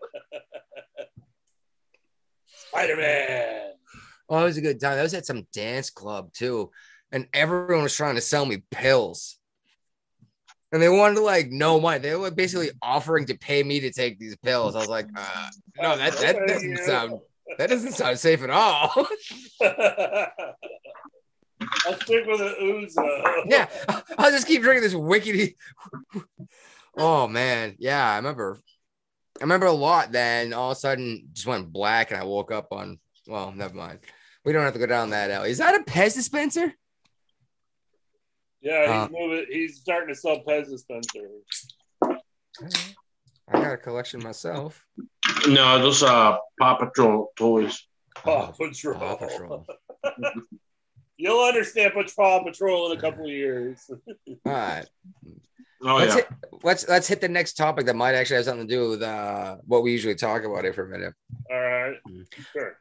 Spider-Man. Oh, it was a good time. I was at some dance club too, and everyone was trying to sell me pills. And they wanted to like know money. They were basically offering to pay me to take these pills. I was like, no, that doesn't sound safe at all. I'll stick with an ouzo. Yeah, I'll just keep drinking this wicked. Oh man, yeah, I remember a lot. Then all of a sudden, just went black, and I woke up on. Well, never mind. We don't have to go down that alley. Is that a Pez dispenser? Yeah, he's moving. He's starting to sell Pez dispensers. I got a collection myself. No, those are Paw Patrol toys. Paw Patrol. You'll understand Paw Patrol in a couple of years. All right. Let's hit the next topic that might actually have something to do with what we usually talk about here for a minute. All right. Sure.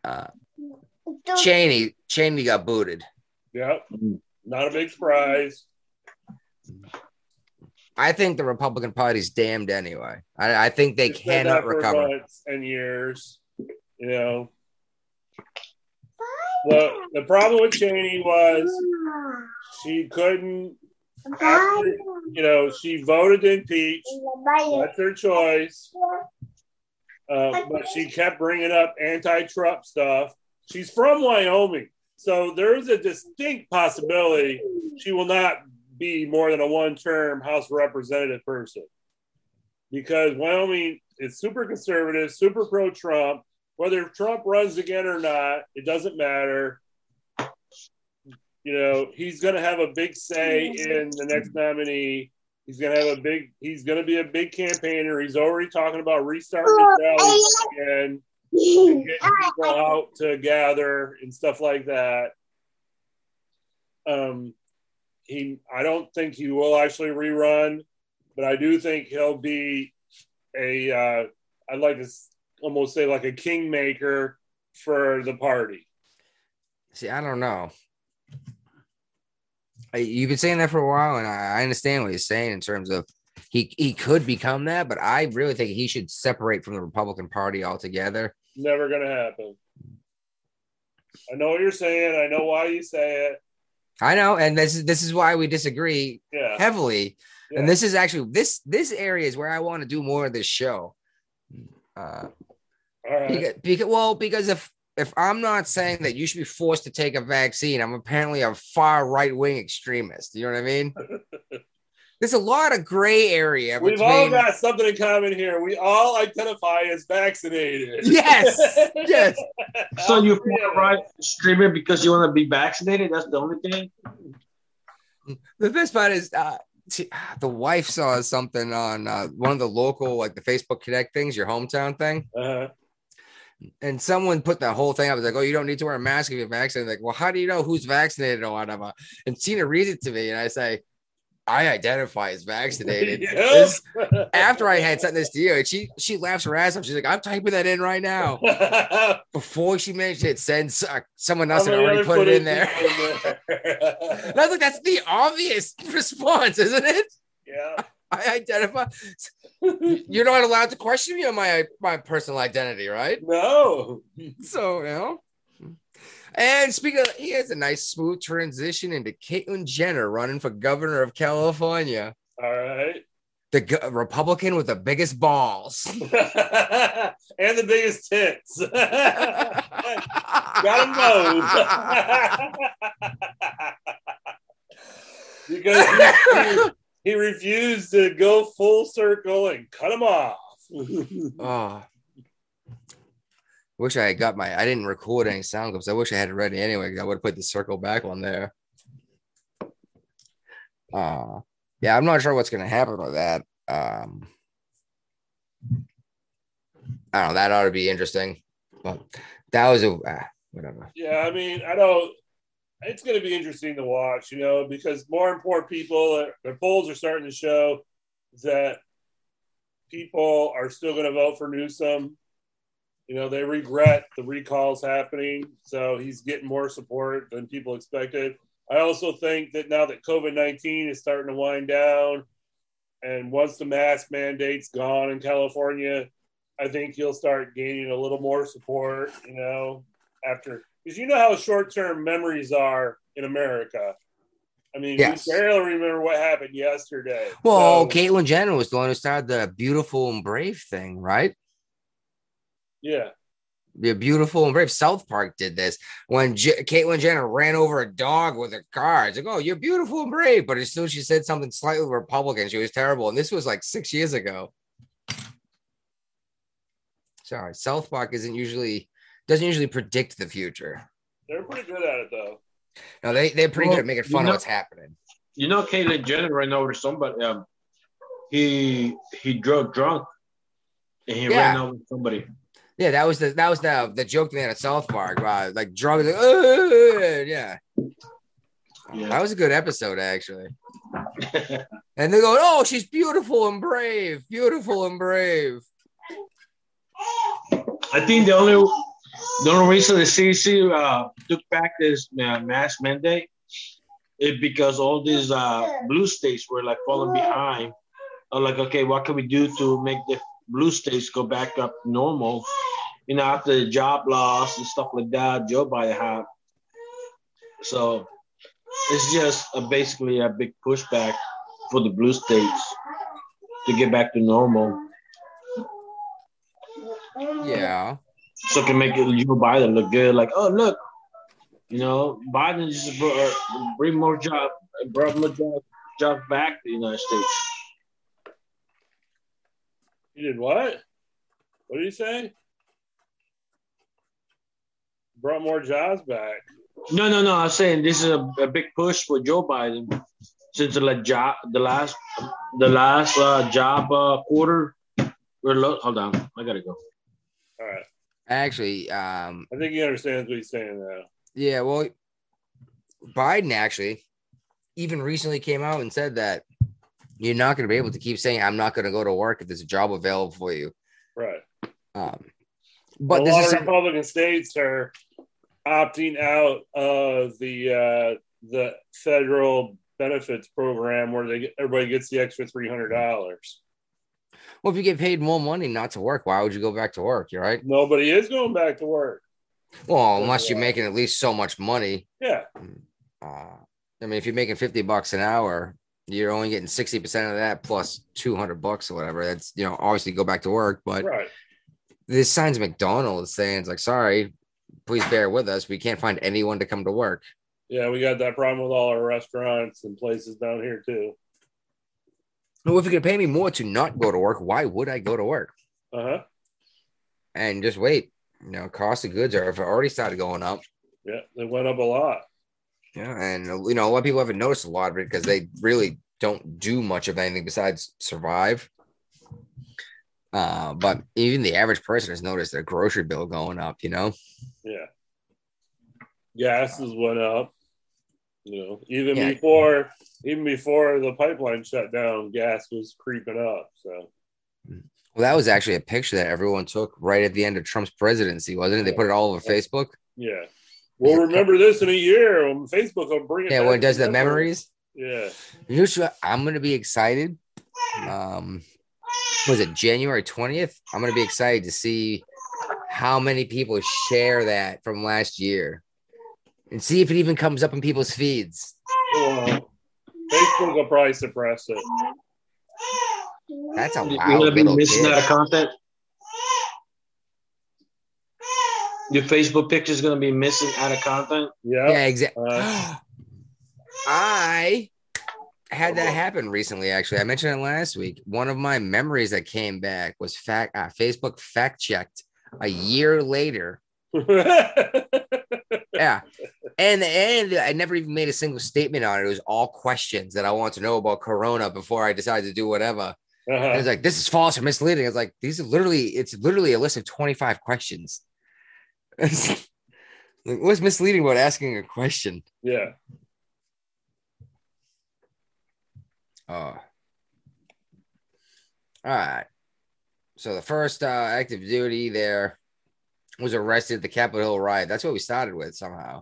Cheney got booted. Yep. Not a big surprise. I think the Republican Party's damned anyway. I think they cannot recover. Months and years, Well, the problem with Cheney was she couldn't. After, she voted to impeach. That's her choice. But she kept bringing up anti-Trump stuff. She's from Wyoming, so there is a distinct possibility she will not be more than a one-term House Representative person, because Wyoming is super conservative, super pro-Trump. Whether Trump runs again or not, it doesn't matter. He's going to have a big say in the next nominee. He's going to be a big campaigner. He's already talking about restarting his rallies again, and getting people out to gather and stuff like that. I don't think he will actually rerun, but I do think he'll be a I'd like to almost say like a kingmaker for the party. See, I don't know. You've been saying that for a while, and I understand what he's saying in terms of he could become that, but I really think he should separate from the Republican Party altogether. Never going to happen. I know what you're saying. I know why you say it. I know, and this is why we disagree heavily. Yeah. And this is actually this area is where I want to do more of this show. All right. Because if I'm not saying that you should be forced to take a vaccine, I'm apparently a far right-wing extremist. You know what I mean? There's a lot of gray area. We've all got something in common here. We all identify as vaccinated. Yes. Yes. So you far right streamer because you want to be vaccinated? That's the only thing? The best part is the wife saw something on one of the local, like the Facebook Connect things, your hometown thing. Uh-huh. And someone put that whole thing up. I was like, oh, you don't need to wear a mask if you're vaccinated. Like, well, how do you know who's vaccinated or whatever? And Tina reads it to me, and I say, I identify as vaccinated. After I had sent this to you, and she laughs her ass off. She's like, I'm typing that in right now. Before she mentioned it, sends someone else had already put it in there. And I was like, that's the obvious response, isn't it? Yeah. I identify. You're not allowed to question me on my personal identity, right? No. So, you know. And speaking of, he has a nice smooth transition into Caitlyn Jenner running for governor of California. All right. The Republican with the biggest balls. And the biggest tits. Got him both. Because he refused to go full circle and cut him off. Oh. Wish I had I didn't record any sound clips. I wish I had it ready anyway, because I would have put the circle back on there. Yeah, I'm not sure what's going to happen with that. I don't know. That ought to be interesting. But that was whatever. Yeah, I mean, it's going to be interesting to watch, because more and more people, their polls are starting to show that people are still going to vote for Newsom. They regret the recalls happening, so he's getting more support than people expected. I also think that now that COVID-19 is starting to wind down, and once the mask mandate's gone in California, I think he'll start gaining a little more support, after – because you know how short-term memories are in America. I mean, yes. We barely remember what happened yesterday. Well, Caitlyn Jenner was the one who started the Beautiful and Brave thing, right? Yeah. The Beautiful and Brave. South Park did this when Caitlyn Jenner ran over a dog with a car. It's like, oh, you're beautiful and brave. But as soon as she said something slightly Republican, she was terrible. And this was like 6 years ago. Sorry. South Park doesn't usually predict the future. They're pretty good at it, though. No, they're pretty good at making fun of what's happening. Caitlyn Jenner ran over somebody. He drove drunk and he ran over somebody. Yeah, that was the joke they had at South Park. Like drunk, like, yeah. That was a good episode, actually. And they go, oh, she's beautiful and brave, beautiful and brave. I think the only reason the CDC took back this mask mandate is because all these blue states were like falling behind. I'm like, okay, what can we do to make the blue states go back up to normal? After the job loss and stuff like that, Joe Biden had. So it's just basically a big pushback for the blue states to get back to normal. Yeah. So it can make Joe Biden look good. Like, oh, look, Biden just brought more jobs back to the United States. He did what? What did he say? Brought more jobs back. No. I'm saying this is a big push for Joe Biden since the last job quarter. Hold on, I gotta go. All right. Actually, I think he understands what he's saying now. Yeah, well, Biden actually even recently came out and said that you're not going to be able to keep saying I'm not going to go to work if there's a job available for you. Right. But a this lot is of Republican states are opting out of the federal benefits program where everybody gets the extra $300. well, if you get paid more money not to work, why would you go back to work? You're right. Nobody is going back to work. Well, unless you're making at least so much money. Yeah. I mean, if you're making $50 an hour, you're only getting 60% of that plus $200 or whatever. That's, obviously go back to work. But right. This signs McDonald's saying it's like, sorry, please bear with us. We can't find anyone to come to work. Yeah, we got that problem with all our restaurants and places down here too. Well, if you could pay me more to not go to work, why would I go to work? And just wait. Cost of goods have already started going up. Yeah, they went up a lot. Yeah, and a lot of people haven't noticed a lot of it because they really don't do much of anything besides survive. But even the average person has noticed their grocery bill going up, Yeah. Gases went up. Even before the pipeline shut down, gas was creeping up. So, well, that was actually a picture that everyone took right at the end of Trump's presidency, wasn't it? They put it all over Facebook. Yeah, we'll remember this in a year. Facebook will bring it. Yeah, when it does the memories. Yeah, I'm gonna be excited. Was it January 20th? I'm gonna be excited to see how many people share that from last year. And see if it even comes up in people's feeds. Well, Facebook will probably suppress it. That's a You're loud gonna be little missing kid. out of content. Your Facebook picture is gonna be missing out of content. Yeah, exactly. I had that happen recently. Actually, I mentioned it last week. One of my memories that came back was Facebook fact checked a year later. Yeah. And I never even made a single statement on it. It was all questions that I want to know about Corona before I decided to do whatever. And it's like, this is false or misleading. It's like, it's literally a list of 25 questions. Like, what's misleading about asking a question? Yeah. All right. So the first active duty there was arrested at the Capitol Hill riot. That's what we started with somehow.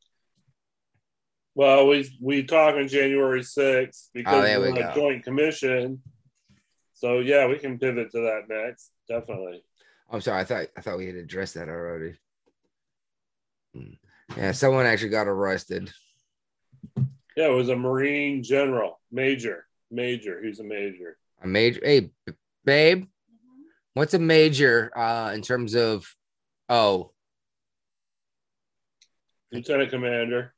Well, we talk on January 6th because there we we're go. a joint commission. So yeah, we can pivot to that next. Definitely. I'm sorry. I thought we had addressed that already. Yeah, someone actually got arrested. Yeah, it was a Marine general, major. He's a major. A major. Hey, babe, what's a major in terms of? Oh, Lieutenant commander.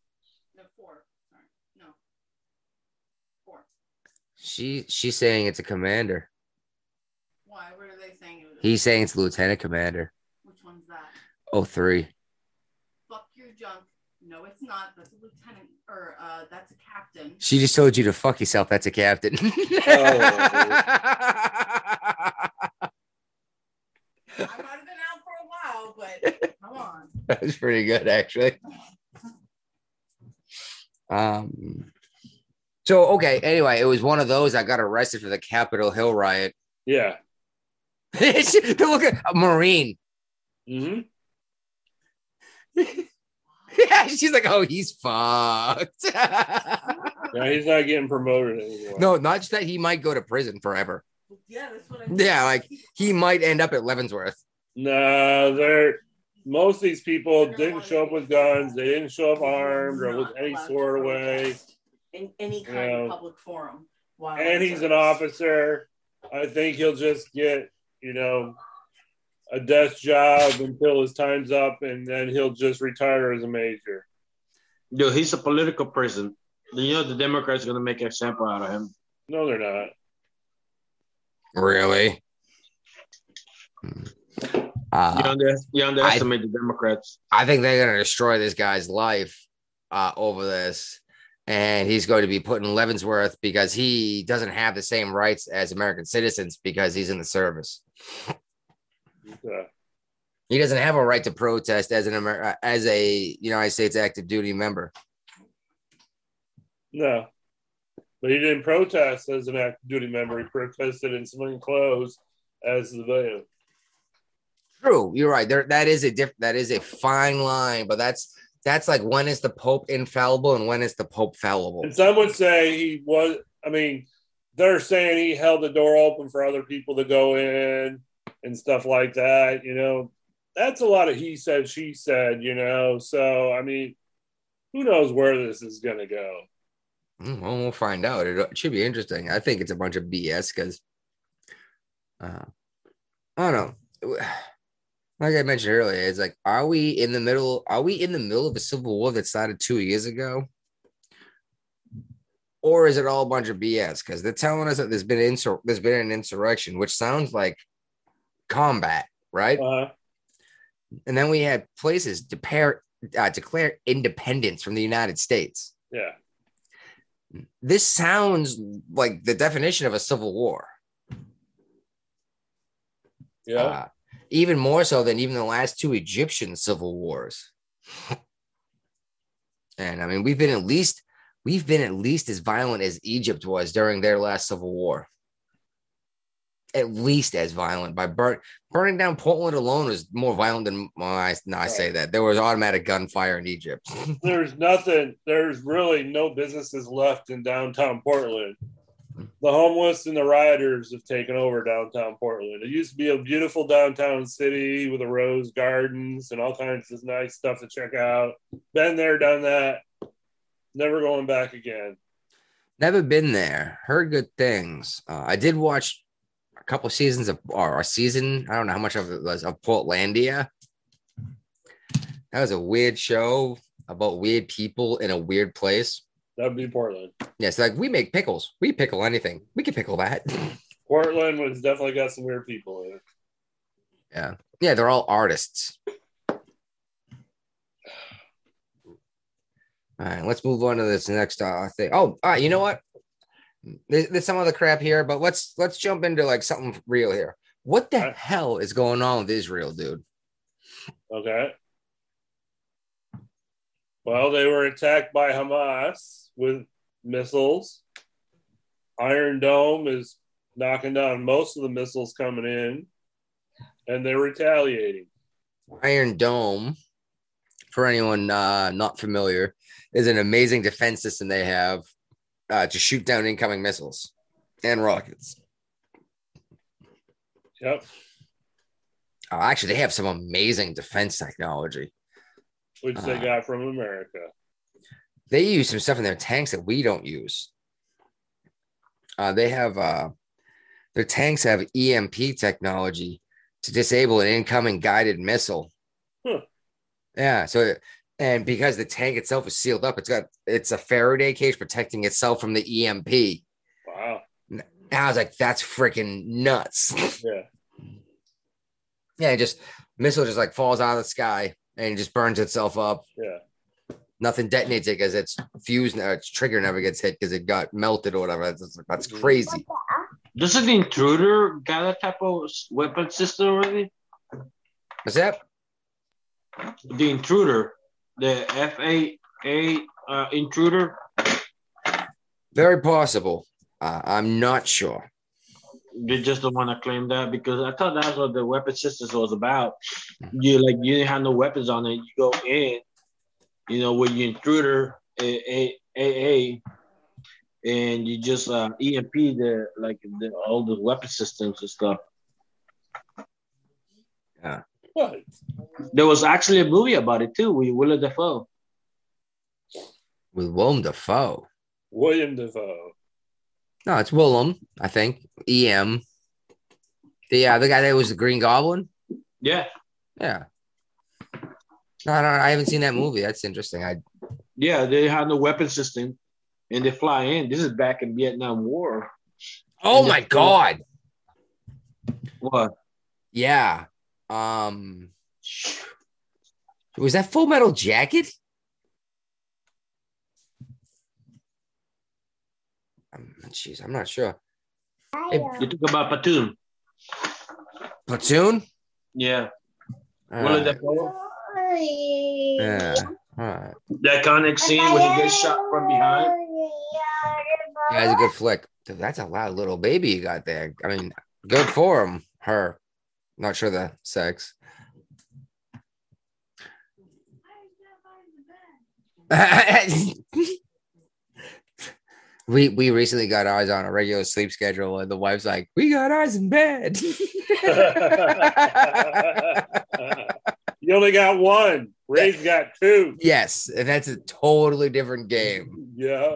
She's saying it's a commander. Why? What are they saying? He's saying it's lieutenant commander. Which one's that? 03. Fuck your junk. No, it's not. That's a lieutenant, or that's a captain. She just told you to fuck yourself. That's a captain. I might have been out for a while, but come on. That was pretty good, actually. So, okay. Anyway, it was one of those that got arrested for the Capitol Hill riot. Yeah. Look at a Marine. Mm-hmm. Yeah, she's like, oh, he's fucked. Yeah, he's not getting promoted anymore. No, not just that, he might go to prison forever. Yeah, that's what I mean. Yeah, like he might end up at Leavenworth. No, most of these people didn't show up with guns. They didn't show up armed or with any sort of way. In any kind of public forum. And he's an officer. I think he'll just get, a desk job until his time's up, and then he'll just retire as a major. Yo, he's a political person. The Democrats are going to make an example out of him. No, they're not. Really? You underestimate the Democrats. I think they're going to destroy this guy's life over this. And he's going to be put in Leavenworth because he doesn't have the same rights as American citizens because he's in the service. Yeah. He doesn't have a right to protest as a United States active duty member. No. But he didn't protest as an active duty member. He protested in civilian clothes as a civilian. True, you're right. That is a fine line, but that's like when is the Pope infallible and when is the Pope fallible? And some would say he was. I mean, they're saying he held the door open for other people to go in and stuff like that. That's a lot of he said, she said. So I mean, who knows where this is going to go? Well, we'll find out. It should be interesting. I think it's a bunch of BS because I don't know. Like I mentioned earlier, it's like, are we in the middle of a civil war that started 2 years ago? Or is it all a bunch of BS? Because they're telling us that there's been an insurrection, which sounds like combat, right? And then we had places declare independence from the United States. Yeah. This sounds like the definition of a civil war. Yeah. Even more so than even the last two Egyptian civil wars. And I mean, we've been at least as violent as Egypt was during their last civil war. At least as violent. By burning down Portland alone was more violent than I say that. There was automatic gunfire in Egypt. There's really no businesses left in downtown Portland. The homeless and the rioters have taken over downtown Portland. It used to be a beautiful downtown city with the rose gardens and all kinds of nice stuff to check out. Been there, done that. Never going back again. Never been there. Heard good things. I did watch a couple seasons or a season. I don't know how much of it was of Portlandia. That was a weird show about weird people in a weird place. That'd be Portland. Yes, like we make pickles. We pickle anything. We can pickle that. Portland was definitely got some weird people in it. Yeah. Yeah, they're all artists. All right, let's move on to this next thing. Oh, all right, you know what? There's some other crap here, but let's jump into like something real here. What the hell is going on with Israel, dude? Okay. Well, they were attacked by Hamas with missiles. Iron Dome is knocking down most of the missiles coming in, and they're retaliating. Iron Dome, for anyone not familiar, is an amazing defense system they have to shoot down incoming missiles and rockets. Yep. Actually, they have some amazing defense technology. Which they got from America. They use some stuff in their tanks that we don't use. They have their tanks have EMP technology to disable an incoming guided missile. Huh. Yeah. So, and because the tank itself is sealed up, it's a Faraday cage protecting itself from the EMP. Wow. I was like, that's freaking nuts. Yeah. Yeah. Missile just like falls out of the sky and just burns itself up. Yeah. Nothing detonates it because its fuse, its trigger never gets hit because it got melted or whatever. That's crazy. Doesn't the Intruder got that type of weapon system already? What's that? The Intruder, the FAA Intruder. Very possible. I'm not sure. They just don't want to claim that because I thought that's what the weapon systems was about. You didn't have no weapons on it. You go in, with your Intruder, AA, and you just EMP all the weapon systems and stuff. Yeah. What? There was actually a movie about it too with Willem Dafoe. With Willem Dafoe. William Dafoe. No, it's Willem, I think. EM. The guy that was the Green Goblin? Yeah. Yeah. No, I haven't seen that movie. That's interesting. Yeah, they had no weapon system and they fly in. This is back in Vietnam War. Oh my God. What? Yeah. Was that Full Metal Jacket? Jeez, I'm not sure. You talk about Platoon. Platoon? Yeah. Willem Dafoe. Yeah. All right. That iconic scene when he gets shot from behind. Yeah, it's a good flick. Dude, that's a loud little baby you got there. I mean, good for him. Her. Not sure the sex. We recently got ours on a regular sleep schedule, and the wife's like, "We got ours in bed." You only got one. Ray's got two. Yes, and that's a totally different game. Yeah.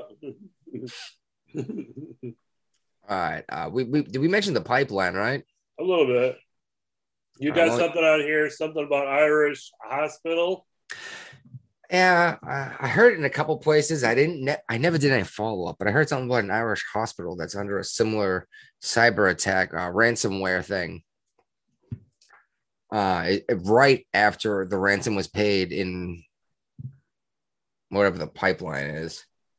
All right. Did we mention the pipeline, right? A little bit. You got something on here, something about Irish hospital? Yeah, I heard it in a couple places. I never did any follow up, but I heard something about an Irish hospital that's under a similar cyber attack, ransomware thing. Right after the ransom was paid in whatever the pipeline is.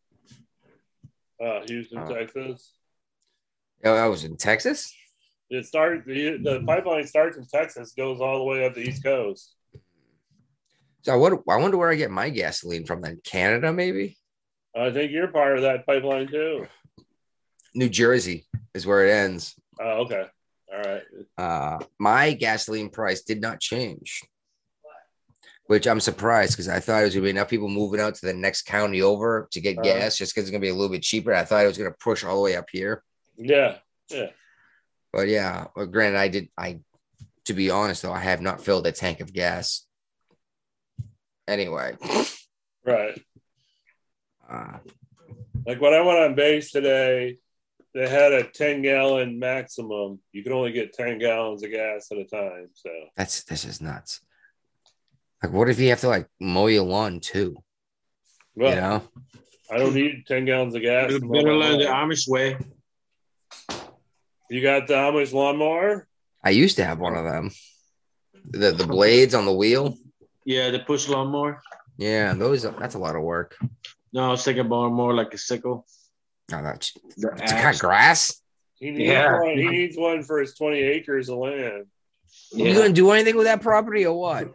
Houston, Texas. Oh, that was in Texas? The pipeline starts in Texas, goes all the way up the East Coast. So I wonder where I get my gasoline from then. Canada, maybe? I think you're part of that pipeline too. New Jersey is where it ends. Oh, okay. All right. My gasoline price did not change, which I'm surprised because I thought it was going to be enough people moving out to the next county over to get gas just because it's going to be a little bit cheaper. I thought it was going to push all the way up here. Yeah. But yeah, granted, to be honest though, I have not filled a tank of gas. Anyway. Right. Like when I went on base today, they had a 10-gallon maximum. You can only get 10 gallons of gas at a time. So this is nuts. Like, what if you have to like mow your lawn too? Well, you know, I don't need 10 gallons of gas. You better learn the Amish way. You got the Amish lawnmower? I used to have one of them. The blades on the wheel. Yeah, the push lawnmower. Yeah, that's a lot of work. No, I was thinking about more like a sickle. No, to cut grass. He needs one for his 20 acres of land. Yeah. You gonna do anything with that property or what?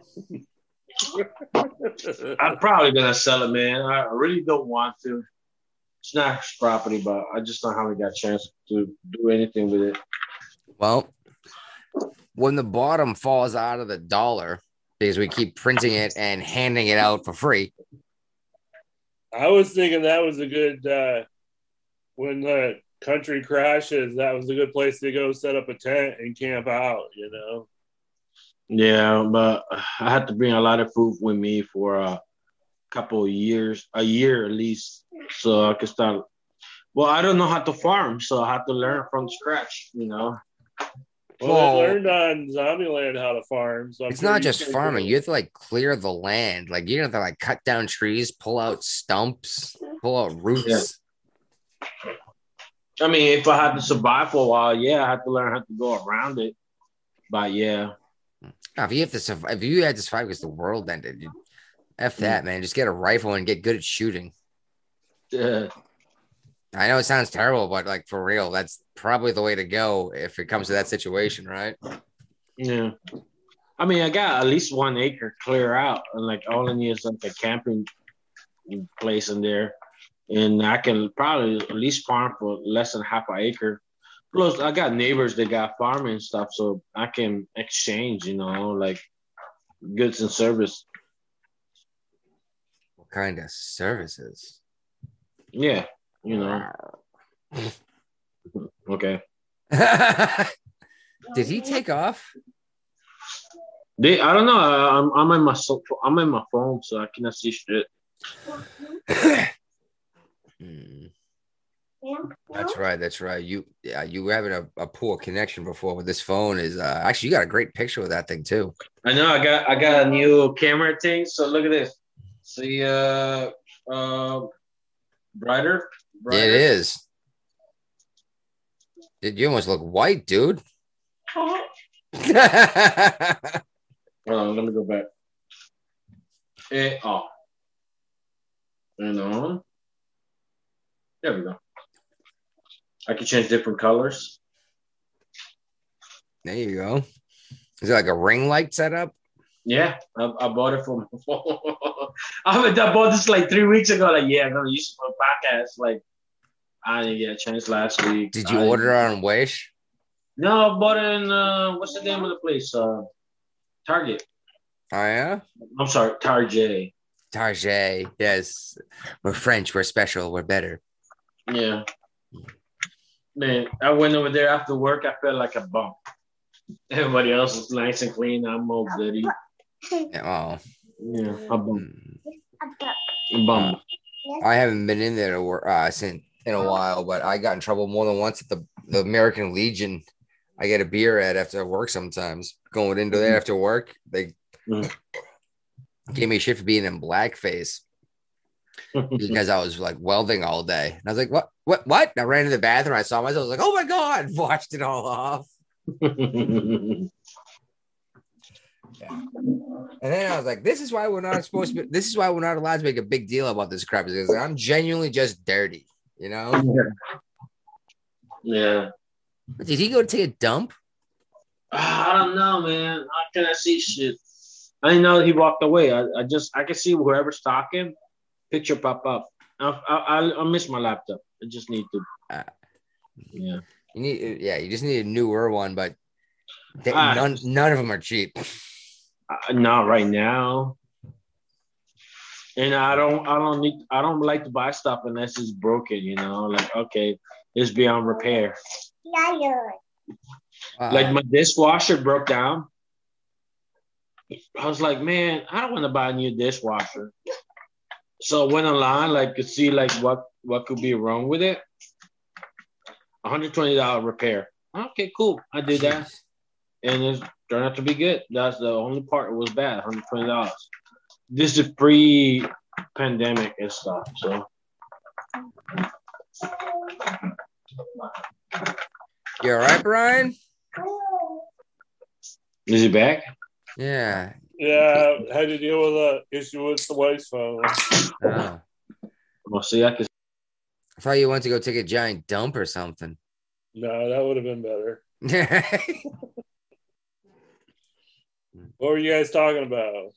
I'm probably gonna sell it, man. I really don't want to. It's not his property, but I just don't have got a chance to do anything with it. Well, when the bottom falls out of the dollar, because we keep printing it and handing it out for free. I was thinking that was a good when the country crashes, that was a good place to go set up a tent and camp out, you know. Yeah, but I had to bring a lot of food with me for a couple of years, a year at least, so I could start. Well, I don't know how to farm, so I had to learn from scratch, you know. Well, they learned on Zombieland how to farm. So it's not just farming. You have to like clear the land. Like you have to like cut down trees, pull out stumps, pull out roots. Yeah. I mean, if I had to survive for a while, yeah, I had to learn how to go around it. But yeah. Now, if you had to survive because the world ended, F that, man. Just get a rifle and get good at shooting. Yeah. I know it sounds terrible, but like for real, that's probably the way to go if it comes to that situation, right? Yeah. I mean, I got at least 1 acre clear out, and like all I need is like a camping place in there, and I can probably at least farm for less than half an acre. Plus, I got neighbors that got farming and stuff, so I can exchange, you know, like goods and service. What kind of services? Yeah. You know. Okay. Did he take off? I don't know. I'm in my phone, so I cannot see shit. That's right. You were having a poor connection before with this phone. Is actually you got a great picture with that thing too. I know. I got a new camera thing. So look at this. See, brighter. It is. You almost look white, dude. Hold on, let me go back. You know. There we go. I can change different colors. There you go. Is it like a ring light setup? Yeah, I bought it from. I bought this like 3 weeks ago. Like, yeah, I'm gonna use it for a podcast. Like, I didn't get a chance last week. Did you order it on Wish? No, I bought it in what's the name of the place? Target. Oh yeah, I'm sorry, Target. Target. Yes, we're French. We're special. We're better. Yeah. Man, I went over there after work. I felt like a bum. Everybody else is nice and clean. I'm all dirty. Oh, Yeah, a bum. A Uh, bum. I haven't been in there to work since in a while, but I got in trouble more than once at the American Legion. I get a beer at after work sometimes. Going into there after work, they gave me shit for being in blackface because I was like welding all day. And I was like, what? And I ran to the bathroom. I saw myself. I was like, oh my God, washed it all off. Yeah. And then I was like, this is why we're not supposed to be, this is why we're not allowed to make a big deal about this crap. Because I'm genuinely just dirty, you know? Yeah. Did he go take a dump? I don't know, man. How can I see shit? I didn't know he walked away. I can see whoever's talking, picture pop up. I miss my laptop. I just need to. Yeah. You just need a newer one, but none of them are cheap. Not right now. And I don't like to buy stuff unless it's broken, you know, like, okay, it's beyond repair. Like my dishwasher broke down. I was like, man, I don't want to buy a new dishwasher. So I went online, like, to see like what could be wrong with it. $120 repair. Okay, cool. I did that. And it turned out to be good. That's the only part that was bad, $120. This is pre-pandemic and stuff. So you all right, Brian? Is he back? Yeah. Yeah, I had to deal with an issue with the wife's phone. Oh. Well, see, I thought you went to go take a giant dump or something. No, that would have been better. What were you guys talking about?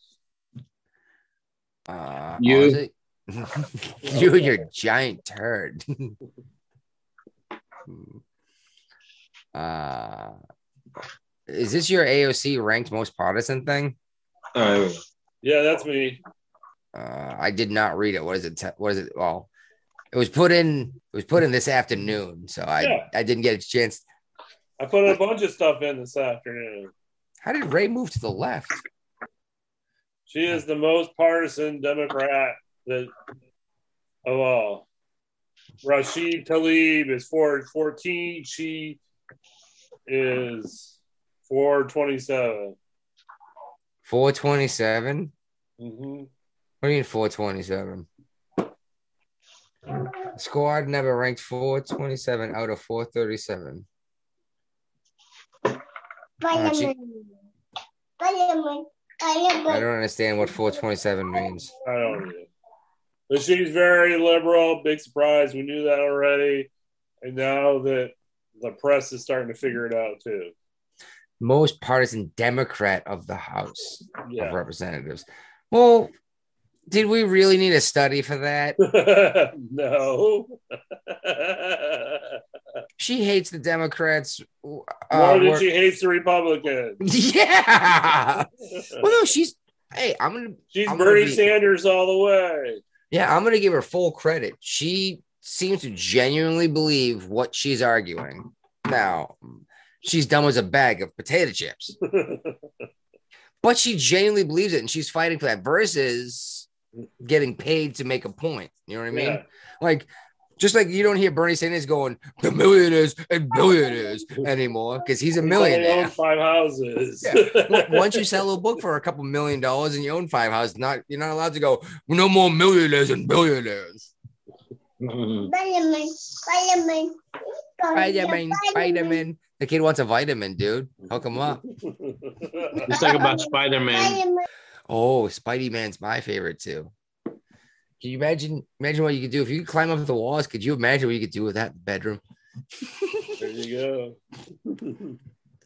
You. You and your giant turd. Is this your AOC ranked most partisan thing? Yeah, that's me. I did not read it. What is it? What is it? Well, it was put in this afternoon, so I didn't get a chance. I put a bunch of stuff in this afternoon. How did Ray move to the left? She is the most partisan Democrat of all. Rashid Tlaib is 414. She is 427. 427? Mm-hmm. What do you mean 427? Squad never ranked 427 out of 437. I don't understand what 427 means. I don't either. But she's very liberal. Big surprise. We knew that already. And now that the press is starting to figure it out too. Most partisan Democrat of the House of Representatives. Well, did we really need a study for that? No. She hates the Democrats. More than she hates the Republicans. Yeah. Well, no, she's Bernie Sanders all the way. Yeah, I'm going to give her full credit. She seems to genuinely believe what she's arguing. Now, she's dumb as a bag of potato chips. But she genuinely believes it, and she's fighting for that versus getting paid to make a point. You know what I mean? Yeah. Like, just like you don't hear Bernie Sanders going, the millionaires and billionaires anymore because he's a millionaire. He owns 5 houses. Yeah. Once you sell a book for a couple $1 million and you own 5 houses, you're not allowed to go, no more millionaires and billionaires. Vitamin. The kid wants a vitamin, dude. Hook him up. Let's talk about Spider-Man. Oh, Spidey Man's my favorite too. Can you imagine what you could do if you could climb up the walls? Could you imagine what you could do with that in the bedroom? There you go.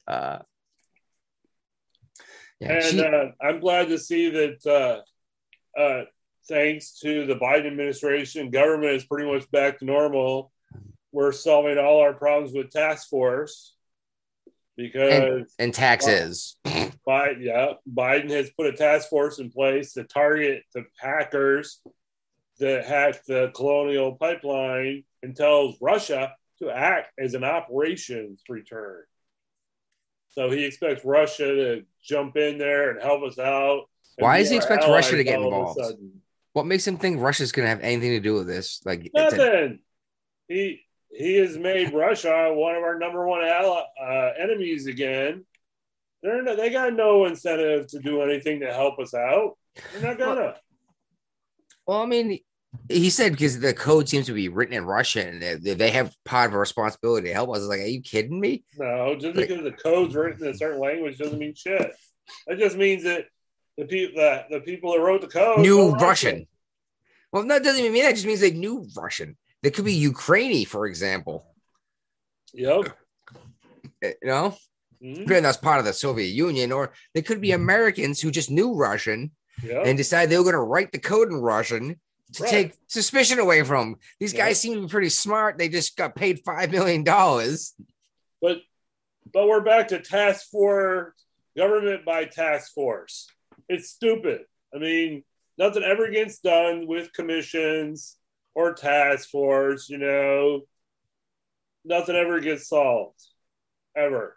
I'm glad to see that thanks to the Biden administration, government is pretty much back to normal. We're solving all our problems with task force. because and taxes. Biden has put a task force in place to target the hackers that hacked the Colonial Pipeline and tells Russia to act as an operations return. So he expects Russia to jump in there and help us out. Why does he expect Russia to get involved? What makes him think Russia's going to have anything to do with this? Like nothing. He has made Russia one of our number one enemies again. They got no incentive to do anything to help us out. They're not gonna. Well, I mean, he said because the code seems to be written in Russian and they have part of a responsibility to help us. I was like, are you kidding me? No, just because the code's written in a certain language doesn't mean shit. That just means that the people that wrote the code knew Russian. Well, that doesn't even mean that. It just means they knew Russian. They could be Ukrainian, for example. Yep. You know? Mm-hmm. That's part of the Soviet Union. Or they could be Americans who just knew Russian and decided they were going to write the code in Russian to take suspicion away from them. These guys seem to be pretty smart. They just got paid $5 million. But we're back to task force, government by task force. It's stupid. I mean, nothing ever gets done with commissions or task force, you know. Nothing ever gets solved. Ever.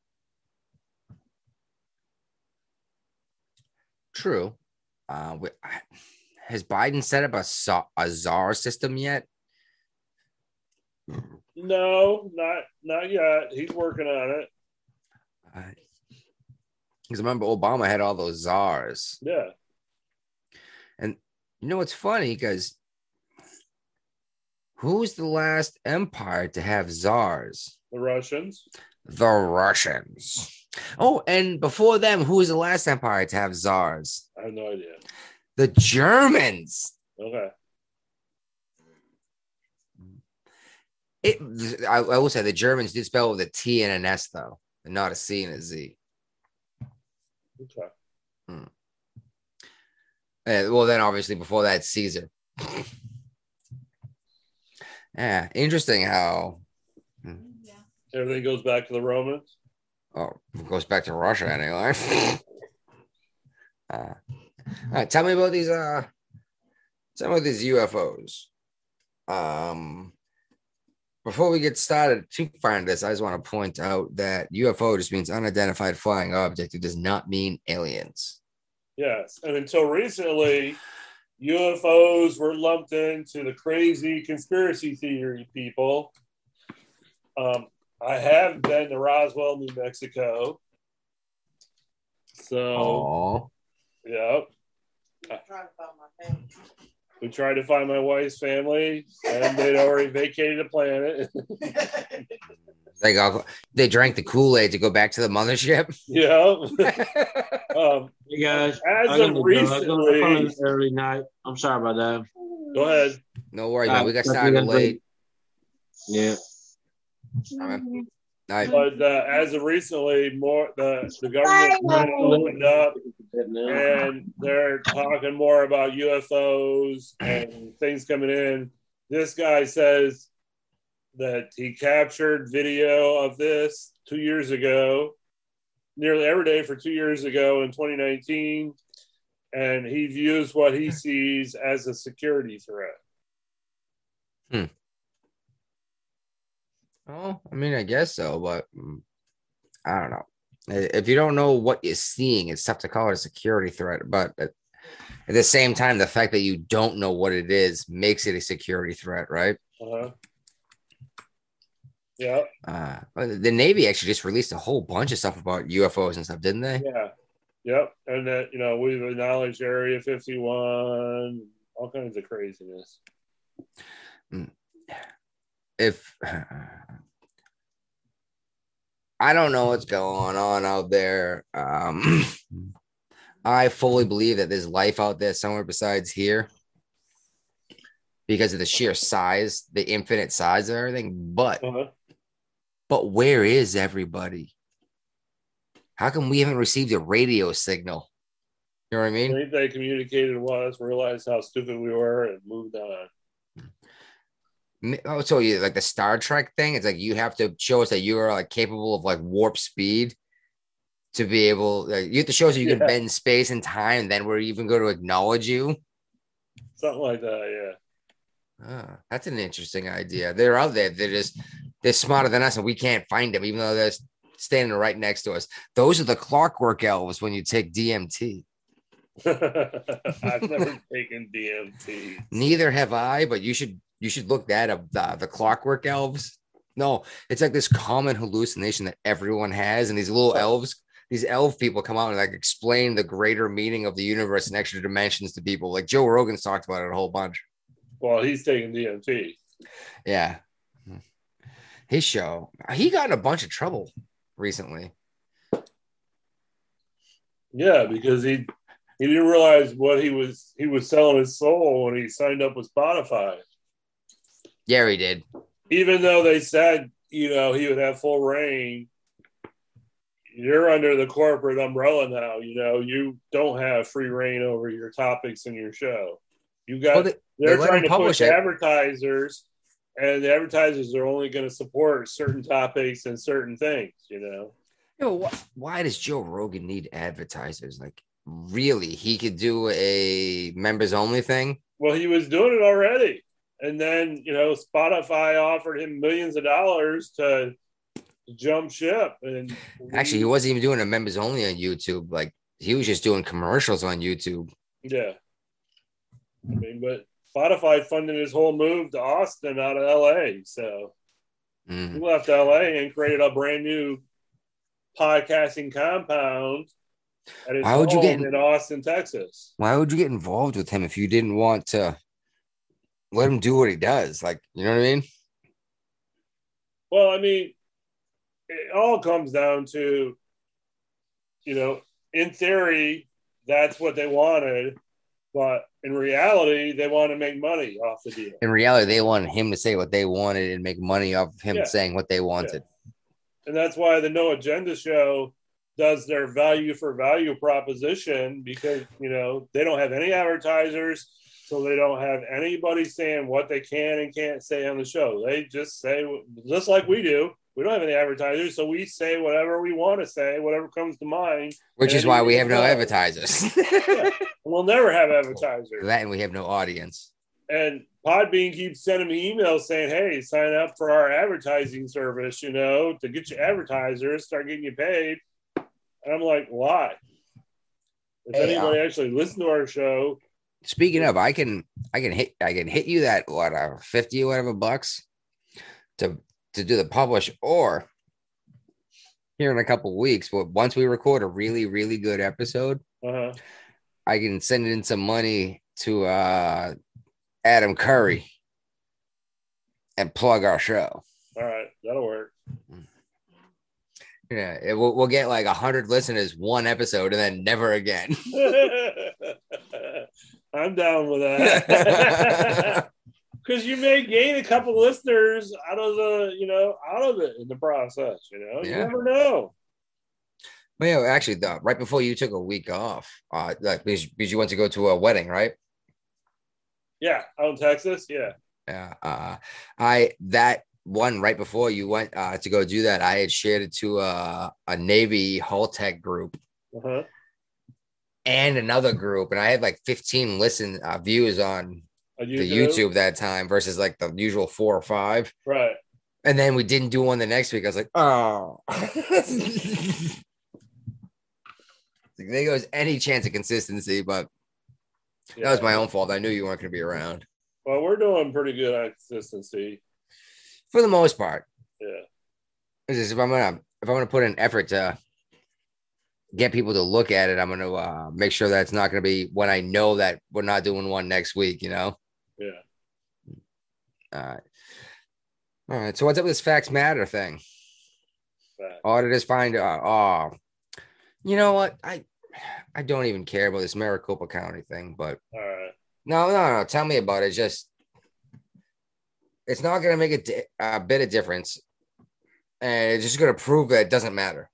True. Has Biden set up a czar system yet? No, not yet. He's working on it. Because remember, Obama had all those czars. Yeah. And you know what's funny? Because who's the last empire to have czars? The Russians. The Russians. Oh, and before them, who was the last empire to have czars? I have no idea. The Germans. Okay. I will say the Germans did spell with a T and an S, though, and not a C and a Z. Okay. Well, then obviously before that, Caesar. Yeah, interesting how everything goes back to the Romans. Oh, it goes back to Russia anyway. All right, tell me about these UFOs. Before we get started to find this, I just want to point out that UFO just means unidentified flying object. It does not mean aliens. Yes, and until recently, UFOs were lumped into the crazy conspiracy theory people. I have been to Roswell, New Mexico. So, yeah. We tried to find my wife's family, and they'd already vacated the planet. They drank the Kool-Aid to go back to the mothership. Yeah. Hey guys, as of recently, early night. I'm sorry about that. Go ahead. No worries, man. We got started late. Yeah. But as of recently, the government opened up, and they're talking more about UFOs and things coming in. This guy says that he captured video of this 2 years ago, nearly every day for 2 years ago in 2019, and he views what he sees as a security threat. Oh, I mean, I guess so, but I don't know. If you don't know what you're seeing, it's tough to call it a security threat. But at the same time, the fact that you don't know what it is makes it a security threat, right? Yeah. The Navy actually just released a whole bunch of stuff about UFOs and stuff, didn't they? Yeah. Yep. And that, we've acknowledged Area 51, all kinds of craziness. If I don't know what's going on out there, I fully believe that there's life out there somewhere besides here because of the sheer size, the infinite size of everything. But where is everybody? How come we haven't received a radio signal? You know what I mean? I think they communicated with us, realized how stupid we were, and moved on. Oh, so you like the Star Trek thing? It's like you have to show us that you are like capable of like warp speed to be able. Like, you have to show us that you can Yeah. bend space and time, and then we're even going to acknowledge you. Something like that, That's an interesting idea. They're out there. They're smarter than us, and we can't find them, even though they're standing right next to us. Those are the clockwork elves when you take DMT. yeah. I've never taken DMT. Neither have I, but you should look that up. The clockwork elves. No, it's like this common hallucination that everyone has, and these little elves, these elf people come out and like explain the greater meaning of the universe and extra dimensions to people. Like Joe Rogan's talked about it a whole bunch. Well, he's taking DMT. Yeah. His show, he got in a bunch of trouble recently. Yeah, because he didn't realize what he was selling his soul when he signed up with Spotify. Yeah, he did. Even though they said, he would have full reign, you're under the corporate umbrella now. You don't have free reign over your topics in your show. You got they're trying to push advertisers, and the advertisers are only going to support certain topics and certain things. Why does Joe Rogan need advertisers? Like, really, he could do a members only thing. Well, he was doing it already, and then Spotify offered him millions of dollars to jump ship. And actually, he wasn't even doing a members only on YouTube. Like, he was just doing commercials on YouTube. Yeah. I mean, but Spotify funded his whole move to Austin out of LA. So he left LA and created a brand new podcasting compound at his home in Austin, Texas. Why would you get involved with him if you didn't want to let him do what he does? Like, you know what I mean? Well, I mean, it all comes down to, in theory, that's what they wanted. But in reality, they want to make money off the deal. In reality, they wanted him to say what they wanted and make money off of him saying what they wanted. Yeah. And that's why the No Agenda show does their value for value proposition, because, they don't have any advertisers, so they don't have anybody saying what they can and can't say on the show. They just say, just like we do. We don't have any advertisers, so we say whatever we want to say, whatever comes to mind. Which is why we have no advertisers. Yeah. We'll never have advertisers. That, and we have no audience. And Podbean keeps sending me emails saying, hey, sign up for our advertising service, to get you advertisers, start getting you paid. And I'm like, why? If anybody actually listened to our show. Speaking of, I can hit you that, what, 50 or whatever bucks to do the publish, or here in a couple of weeks, but once we record a really, really good episode, I can send in some money to Adam Curry and plug our show. All right, that'll work. Yeah, we'll get like 100 listeners one episode and then never again. I'm down with that. Because you may gain a couple listeners out of it in the process. You never know. Well, yeah, actually, right before you took a week off, because you went to go to a wedding, right? Yeah, out in Texas. Yeah. Yeah. That one right before you went to go do that, I had shared it to a Navy Hull Tech group and another group, and I had like 15 views on the YouTube that time versus like the usual 4 or 5. Right. And then we didn't do one the next week. I was like, oh. There goes any chance of consistency, but that was my own fault. I knew you weren't going to be around. Well, we're doing pretty good on consistency. For the most part. Yeah. If I'm gonna put an effort to get people to look at it, I'm gonna make sure that it's not gonna be when I know that we're not doing one next week, Yeah. All right. So what's up with this Facts Matter thing? Auditors find you know what? I don't even care about this Maricopa County thing, but all right. No. Tell me about it. It's not going to make a bit of difference, and it's just going to prove that it doesn't matter,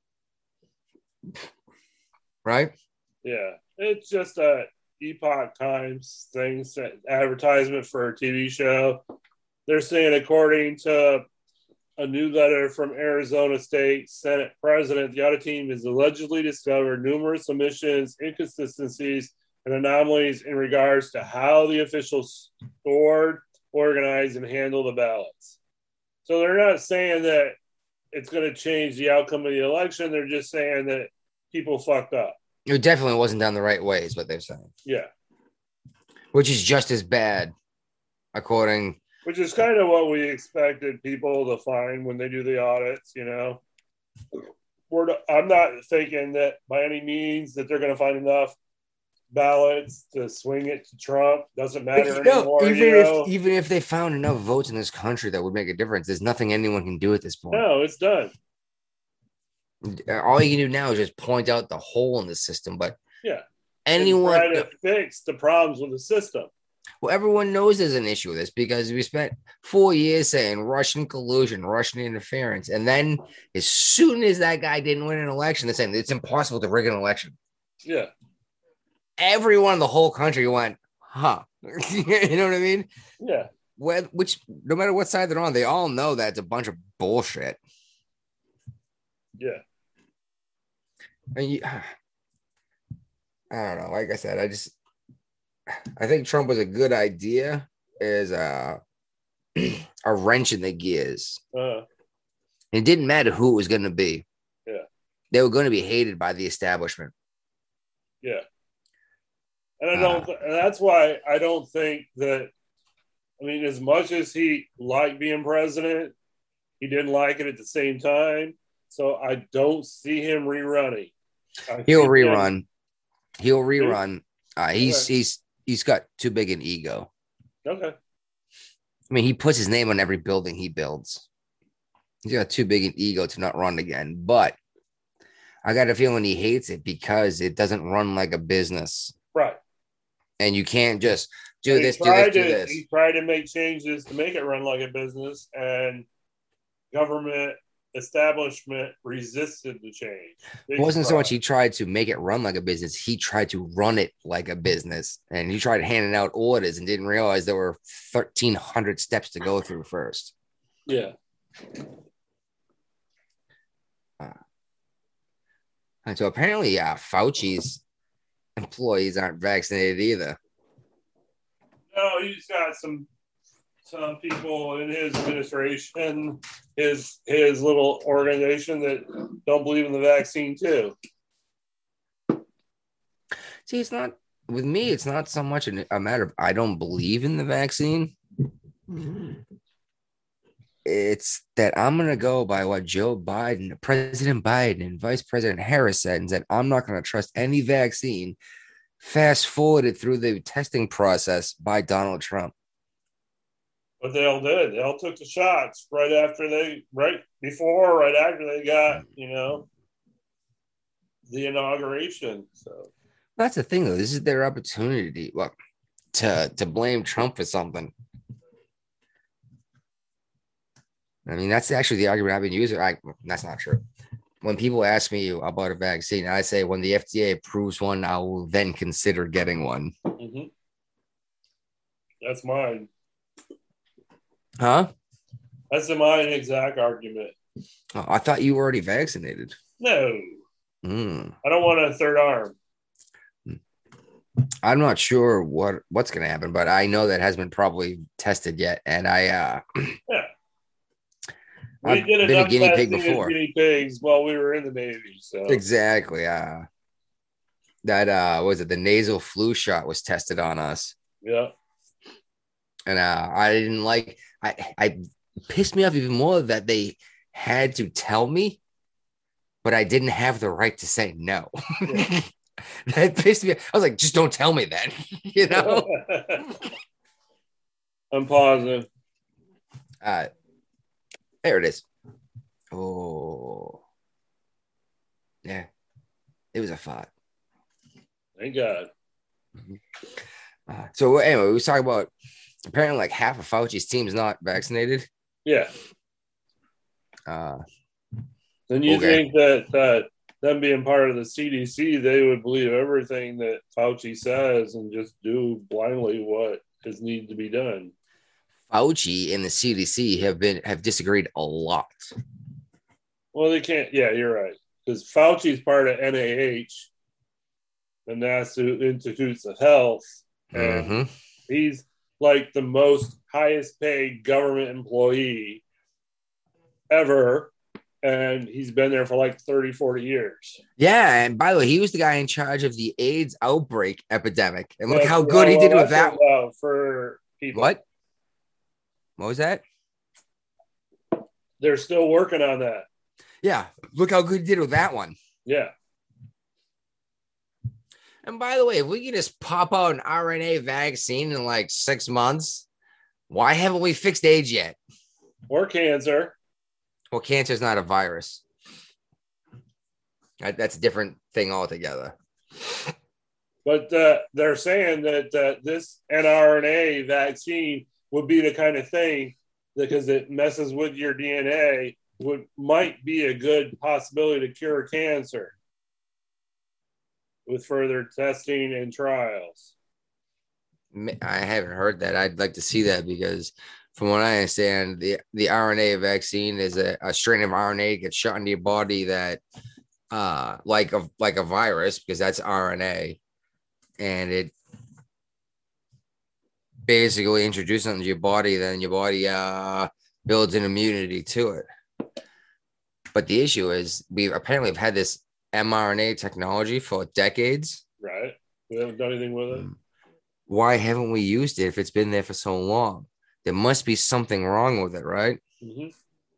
right? Yeah, it's just a Epoch Times thing, advertisement for a TV show. they're saying, according to a new letter from Arizona State Senate President, the audit team has allegedly discovered numerous omissions, inconsistencies, and anomalies in regards to how the officials stored, organized, and handled the ballots. So they're not saying that it's going to change the outcome of the election. They're just saying that people fucked up. It definitely wasn't done the right way, is what they're saying. Yeah. Which is just as bad, according. Which is kind of what we expected people to find when they do the audits, you know. I'm not thinking that by any means that they're going to find enough ballots to swing it to Trump. Doesn't matter anymore. Even if they found enough votes in this country that would make a difference, there's nothing anyone can do at this point. No, it's done. All you can do now is just point out the hole in the system. But yeah, anyone try to fix the problems with the system. Well, everyone knows there's an issue with this because we spent 4 years saying Russian collusion, Russian interference. And then as soon as that guy didn't win an election, they're saying it's impossible to rig an election. Yeah. Everyone in the whole country went, huh? You know what I mean? Yeah. Which, no matter what side they're on, they all know that it's a bunch of bullshit. Yeah. And I don't know. Like I said, I think Trump was a good idea as a wrench in the gears. It didn't matter who it was going to be. Yeah. They were going to be hated by the establishment. Yeah. And and that's why I don't think that, I mean, as much as he liked being president, he didn't like it at the same time. So I don't see him rerunning. He'll rerun. He's got too big an ego. Okay. I mean, he puts his name on every building he builds. He's got too big an ego to not run again. But I got a feeling he hates it because it doesn't run like a business. Right. And you can't just do this. He tried to make changes to make it run like a business, and government establishment resisted the change. It wasn't so much he tried to make it run like a business. He tried to run it like a business. And he tried handing out orders and didn't realize there were 1,300 steps to go through first. Yeah. And so apparently, Fauci's employees aren't vaccinated either. No, he's got some people in his administration, his little organization that don't believe in the vaccine too. See, it's not with me. It's not so much a matter of I don't believe in the vaccine. It's that I'm going to go by what Joe Biden, President Biden, and Vice President Harris said, and said, I'm not going to trust any vaccine. Fast forwarded through the testing process by Donald Trump. But they all did. They all took the shots right after right after they got, the inauguration. So that's the thing, though. This is their opportunity, to blame Trump for something. I mean, that's actually the argument I've been using. That's not true. When people ask me about a vaccine, I say when the FDA approves one, I will then consider getting one. Mm-hmm. That's mine. Huh? That's mine exact argument. Oh, I thought you were already vaccinated. No. I don't want a third arm. I'm not sure what's going to happen, but I know that hasn't been probably tested yet. And I've been a guinea pig before. Guinea pigs while we were in the Navy. So exactly. That was it. The nasal flu shot was tested on us. Yeah. And I didn't like. I pissed me off even more that they had to tell me, but I didn't have the right to say no. Yeah. That pissed me off. I was like, just don't tell me that. I'm pausing. There it is. Oh, yeah. It was a fart. Thank God. So anyway, we was talking about apparently like half of Fauci's team is not vaccinated. Yeah. Then you think that them being part of the CDC, they would believe everything that Fauci says and just do blindly what is needed to be done. Fauci and the CDC have disagreed a lot. Well, they can't. Yeah, you're right. Because Fauci's part of NIH, the National Institutes of Health, and he's like the most highest paid government employee ever. And he's been there for like 30, 40 years. Yeah. And by the way, he was the guy in charge of the AIDS outbreak epidemic. And look how good he did with that. For people. What was that? They're still working on that. Yeah. Look how good he did with that one. Yeah. And by the way, if we can just pop out an RNA vaccine in like 6 months, why haven't we fixed AIDS yet? Or cancer. Well, cancer is not a virus. That's a different thing altogether. But they're saying that this mRNA vaccine would be the kind of thing, because it messes with your DNA, might be a good possibility to cure cancer with further testing and trials. I haven't heard that. I'd like to see that, because from what I understand, the RNA vaccine is a strain of RNA gets shot into your body that like a virus, because that's RNA, and it basically introduces it into your body, then your body builds an immunity to it. But the issue is we've had this mRNA technology for decades. Right. We haven't done anything with it. Why haven't we used it if it's been there for so long? There must be something wrong with it, right? Mm-hmm.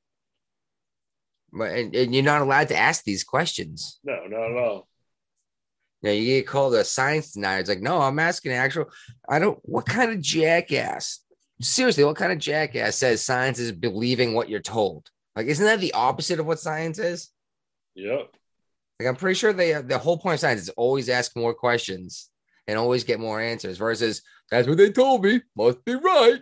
But and you're not allowed to ask these questions. No, not at all. You know, you get called a science denier. It's like, no, I'm asking what kind of jackass? Seriously, what kind of jackass says science is believing what you're told? Like, isn't that the opposite of what science is? Yep. Like, I'm pretty sure the whole point of science is always ask more questions and always get more answers, versus that's what they told me, must be right.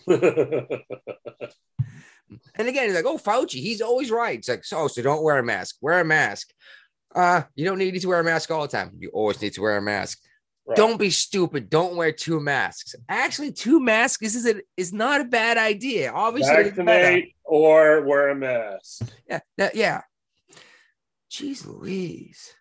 And again, he's like, oh, Fauci, he's always right. It's like, so don't wear a mask. Wear a mask. You don't need to wear a mask all the time. You always need to wear a mask. Right. Don't be stupid. Don't wear 2 masks. Actually, 2 masks is not a bad idea. Obviously, vaccinate or wear a mask. Yeah. Jeez Louise.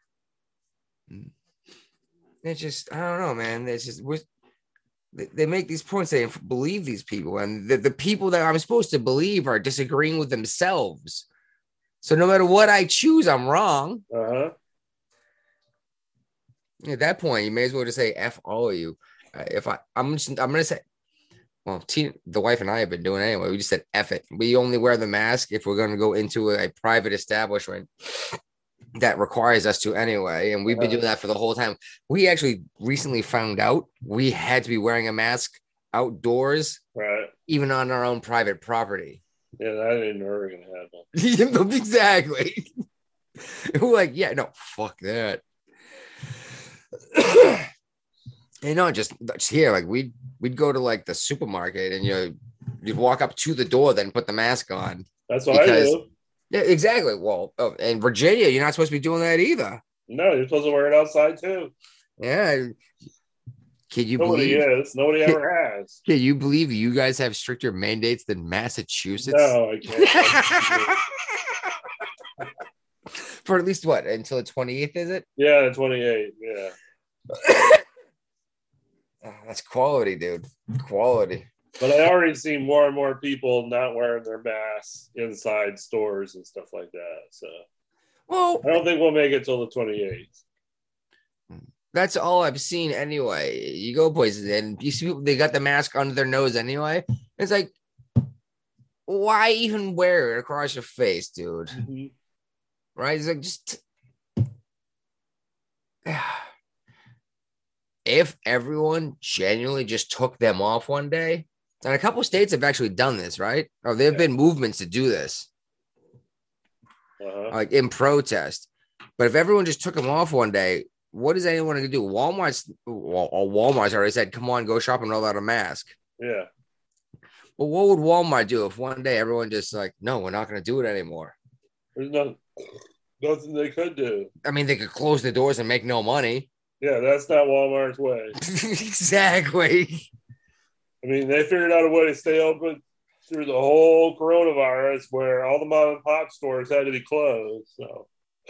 It's just, I don't know, man. It's just, they make these points, they believe these people, and the people that I'm supposed to believe are disagreeing with themselves. So no matter what I choose, I'm wrong. Uh-huh. At that point, you may as well just say F all of you. I'm gonna say, well, the wife and I have been doing it anyway. We just said F it. We only wear the mask if we're going to go into a private establishment that requires us to anyway. And we've been doing that for the whole time. We actually recently found out we had to be wearing a mask outdoors, right? Even on our own private property. Yeah, I didn't know we were going to have one. Exactly. We're like, yeah, no, fuck that. Just here, like we'd go to like the supermarket, and you'd walk up to the door, then put the mask on. That's what I do. Yeah, exactly. Well, in Virginia, you're not supposed to be doing that either. No, you're supposed to wear it outside too. Yeah. Can you Nobody believe? Nobody ever has. Can you believe you guys have stricter mandates than Massachusetts? No, I can't. For at least what? Until the 28th, is it? Yeah, the 28th. Yeah. That's quality, dude. Quality. But I already see more and more people not wearing their masks inside stores and stuff like that. So, well, I don't think we'll make it till the 28th. That's all I've seen anyway. You go places and you see people, they got the mask under their nose anyway. It's like, why even wear it across your face, dude? Mm-hmm. Right? It's like, just if everyone genuinely just took them off one day, and a couple of states have actually done this, right? Or there have been movements to do this, like in protest. But if everyone just took them off one day, what is anyone going to do? Walmart's already said, come on, go shopping without a mask. Yeah. Well, what would Walmart do if one day everyone just like, no, we're not going to do it anymore? There's nothing they could do. I mean, they could close the doors and make no money. Yeah, that's not Walmart's way. Exactly. I mean, they figured out a way to stay open through the whole coronavirus, where all the mom and pop stores had to be closed. So,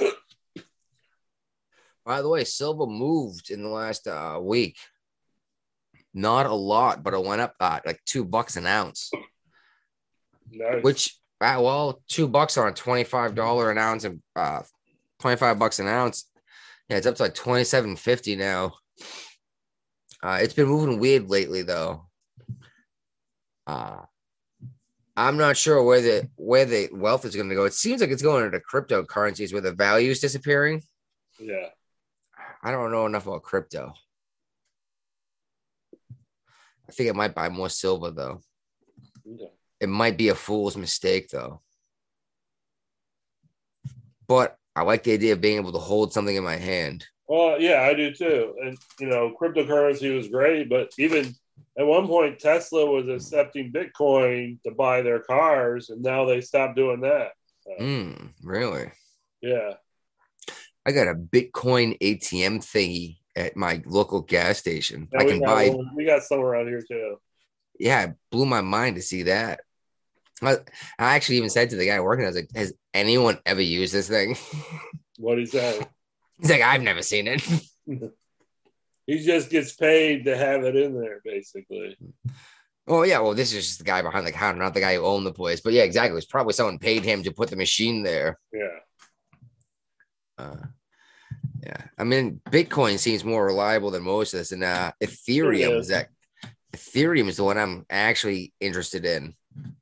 By the way, silver moved in the last week. Not a lot, but it went up like $2 an ounce. nice. Which, well, $2 on a $25 an ounce and $25 an ounce. Yeah, it's up to like $27.50 now. It's been moving weird lately, though. I'm not sure where the wealth is going to go. It seems like it's going into cryptocurrencies where the value is disappearing. Yeah. I don't know enough about crypto. I think it might buy more silver, though. Yeah. It might be a fool's mistake, though. But I like the idea of being able to hold something in my hand. Well, yeah, I do too. And, cryptocurrency was great, but even at one point, Tesla was accepting Bitcoin to buy their cars, and now they stopped doing that. So, really? Yeah. I got a Bitcoin ATM thingy at my local gas station. Yeah, I can buy. We got some around here too. Yeah, it blew my mind to see that. I actually even said to the guy working, I was like, has anyone ever used this thing? What he said? He's like, I've never seen it. He just gets paid to have it in there, basically. Oh, yeah. Well, this is just the guy behind the counter, not the guy who owned the place. But yeah, exactly. It's probably someone paid him to put the machine there. Yeah. Yeah. I mean, Bitcoin seems more reliable than most of this. And Ethereum is the one I'm actually interested in.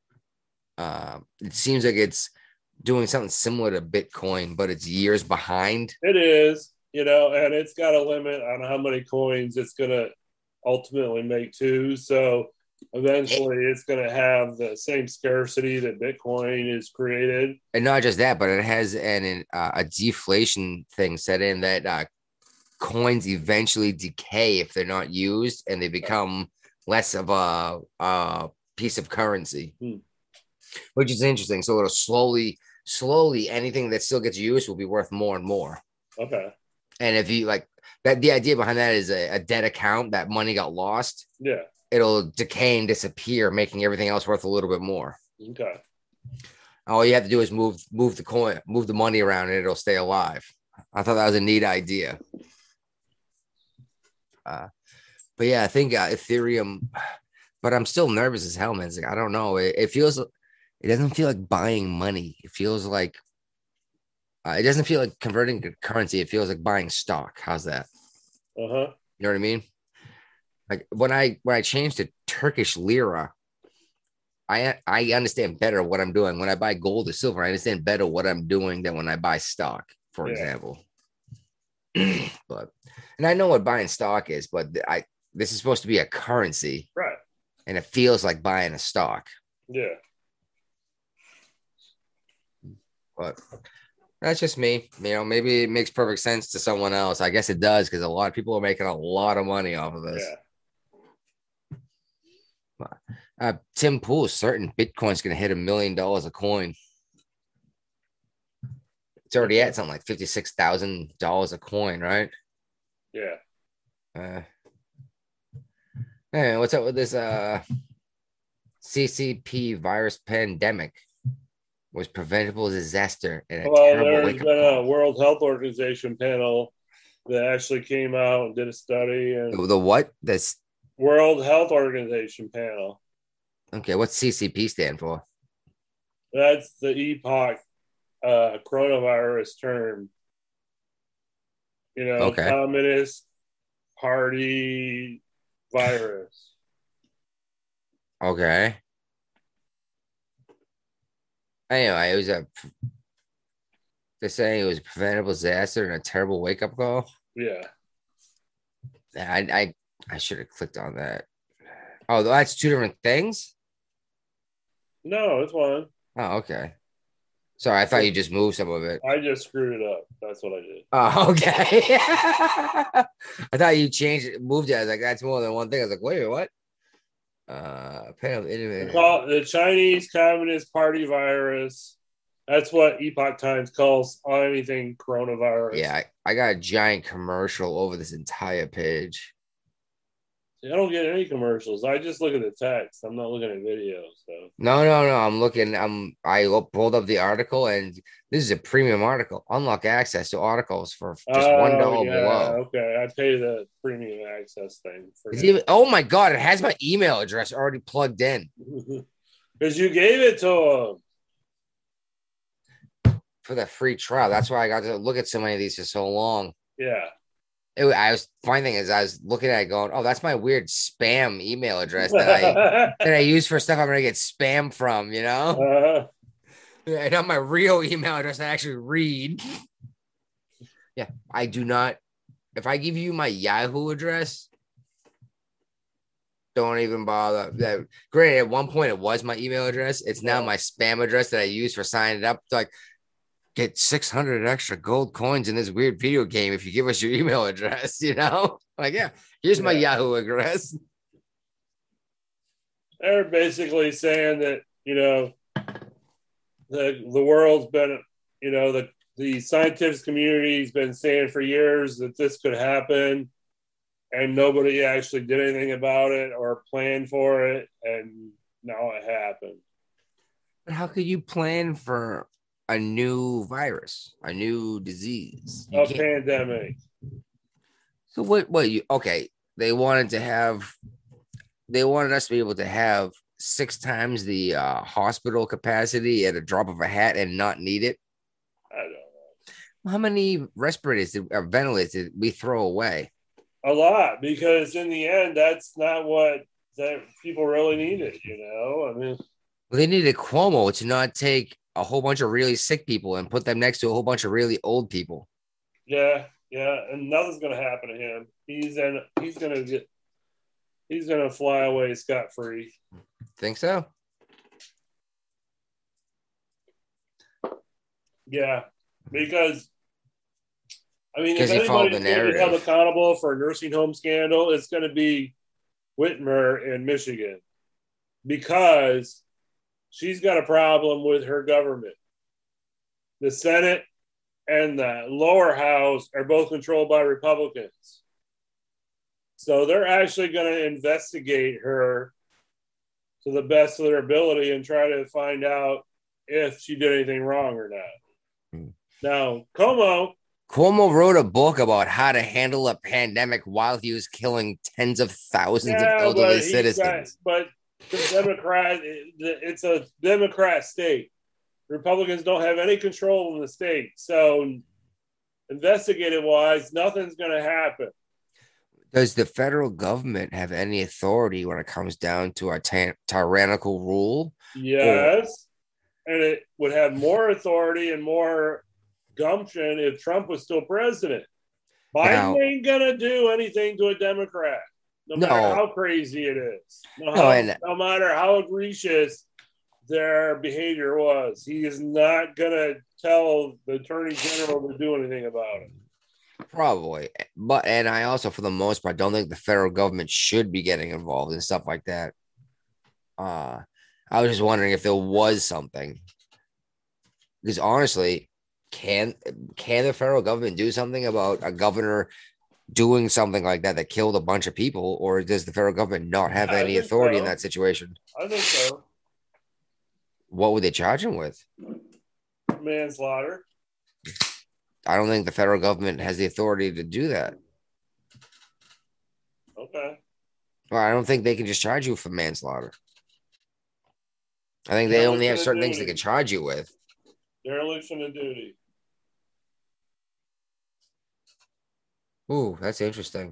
It seems like it's doing something similar to Bitcoin, but it's years behind. It is, and it's got a limit on how many coins it's going to ultimately make too. So eventually it's going to have the same scarcity that Bitcoin is created. And not just that, but it has a deflation thing set in that coins eventually decay if they're not used and they become less of a piece of currency. Which is interesting. So it'll slowly, anything that still gets used will be worth more and more. Okay. And if you like that, the idea behind that is a dead account that money got lost. Yeah. It'll decay and disappear, making everything else worth a little bit more. Okay. All you have to do is move the money around, and it'll stay alive. I thought that was a neat idea. But yeah, I think Ethereum. But I'm still nervous as hell, man. It's like, I don't know. It doesn't feel like buying money. It feels like it doesn't feel like converting to currency. It feels like buying stock. How's that? Uh-huh. You know what I mean? Like when I changed to Turkish lira, I understand better what I'm doing. When I buy gold or silver, I understand better what I'm doing than when I buy stock, for example. But and I know what buying stock is, but this is supposed to be a currency. Right. And it feels like buying a stock. Yeah. But that's just me. Maybe it makes perfect sense to someone else. I guess it does because a lot of people are making a lot of money off of this. Yeah. Tim Pool is certain Bitcoin's going to hit $1 million a coin. It's already at something like $56,000 a coin, right? Yeah. Hey, what's up with this CCP virus pandemic? Was preventable disaster and a terrible there's wake-up been call. a World Health Organization panel that actually came out and did a study. And The what? This World Health Organization panel. Okay, what's CCP stand for? That's the EPOC coronavirus term. Okay. Communist Party virus. Okay. Anyway, they're saying it was a preventable disaster and a terrible wake-up call. Yeah. I should have clicked on that. Oh, that's two different things? No, it's one. Oh, okay. Sorry, I thought you just moved some of it. I just screwed it up. That's what I did. Oh, okay. I thought you moved it. I was like, that's more than one thing. I was like, wait, what? The Chinese Communist Party virus. That's what Epoch Times calls anything coronavirus. Yeah, I got a giant commercial over this entire page. I don't get any commercials. I just look at the text. I'm not looking at videos. So No. I'm looking. Pulled up the article, and this is a premium article. Unlock access to articles for just $1 below. Okay, I pay the premium access thing for oh my god, it has my email address already plugged in. Because you gave it to him for the free trial. That's why I got to look at so many of these for so long. Yeah. I was finding as I was looking at it going, oh, that's my weird spam email address that I use for stuff I'm gonna get spam from, you know? And not my real email address I actually read. Yeah, I do not. If I give you my Yahoo address, don't even bother. That granted, at one point it was my email address. It's now my spam address that I use for signing up. It's like, get 600 extra gold coins in this weird video game if you give us your email address, you know? Like, yeah, here's my Yahoo address. They're basically saying that, you know, the world's been, you know, the scientific community's been saying for years that this could happen, and nobody actually did anything about it or planned for it, and now it happened. But how could you plan for a new virus, a new disease, a pandemic? So they wanted us to be able to have 6 times the hospital capacity at a drop of a hat and not need it. I don't know. How many respirators or ventilators did we throw away? A lot, because in the end, that's not what that people really needed, you know? I mean, well, they needed Cuomo to not take a whole bunch of really sick people and put them next to a whole bunch of really old people. Yeah, and nothing's gonna happen to him. He's gonna fly away scot-free. Think so? Yeah, because I mean, if anybody's going to be held accountable for a nursing home scandal, it's going to be Whitmer in Michigan, because she's got a problem with her government. The Senate and the lower house are both controlled by Republicans. So they're actually going to investigate her to the best of their ability and try to find out if she did anything wrong or not. Now, Cuomo wrote a book about how to handle a pandemic while he was killing tens of thousands of elderly citizens. But the Democrat, it's a Democrat state. Republicans don't have any control in the state. So investigative wise, nothing's going to happen. Does the federal government have any authority when it comes down to a tyrannical rule? Yes. And it would have more authority and more gumption if Trump was still president. Biden ain't gonna do anything to a Democrat, no matter how crazy it is. No matter how egregious their behavior was. He is not gonna tell the attorney general to do anything about it. Probably. And I also, for the most part, don't think the federal government should be getting involved in stuff like that. I was just wondering if there was something. Because honestly, can the federal government do something about a governor doing something like that killed a bunch of people, or does the federal government not have any authority in that situation? I think so. What would they charge him with? Manslaughter. I don't think the federal government has the authority to do that. Okay. Well, I don't think they can just charge you for manslaughter. I think they only have certain things they can charge you with. Dereliction of duty. Ooh, that's interesting.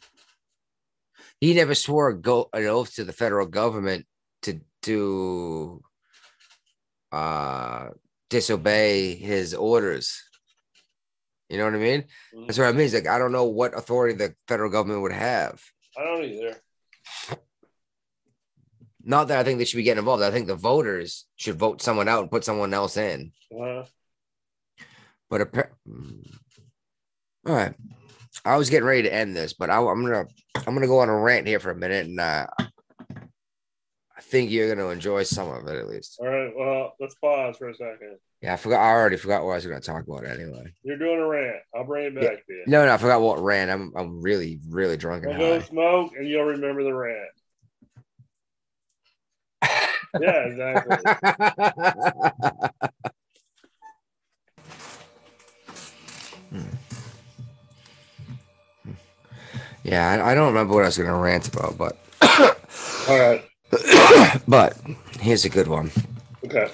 He never swore an oath to the federal government to disobey his orders. You know what I mean? Mm-hmm. That's what I mean. It's like, I don't know what authority the federal government would have. I don't either. Not that I think they should be getting involved. I think the voters should vote someone out and put someone else in. But all right, I was getting ready to end this, but I'm gonna go on a rant here for a minute, and I think you're gonna enjoy some of it at least. All right. Well, let's pause for a second. Yeah, I already forgot what I was gonna talk about anyway. You're doing a rant. I'll bring it back to you. No, I forgot what rant. I'm really, really drunk and We'll go high. smoke, and you'll remember the rant. Yeah, exactly. Yeah, I don't remember what I was gonna rant about, but All right. but here's a good one. Okay.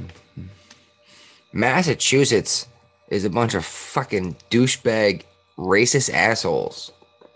Massachusetts is a bunch of fucking douchebag racist assholes.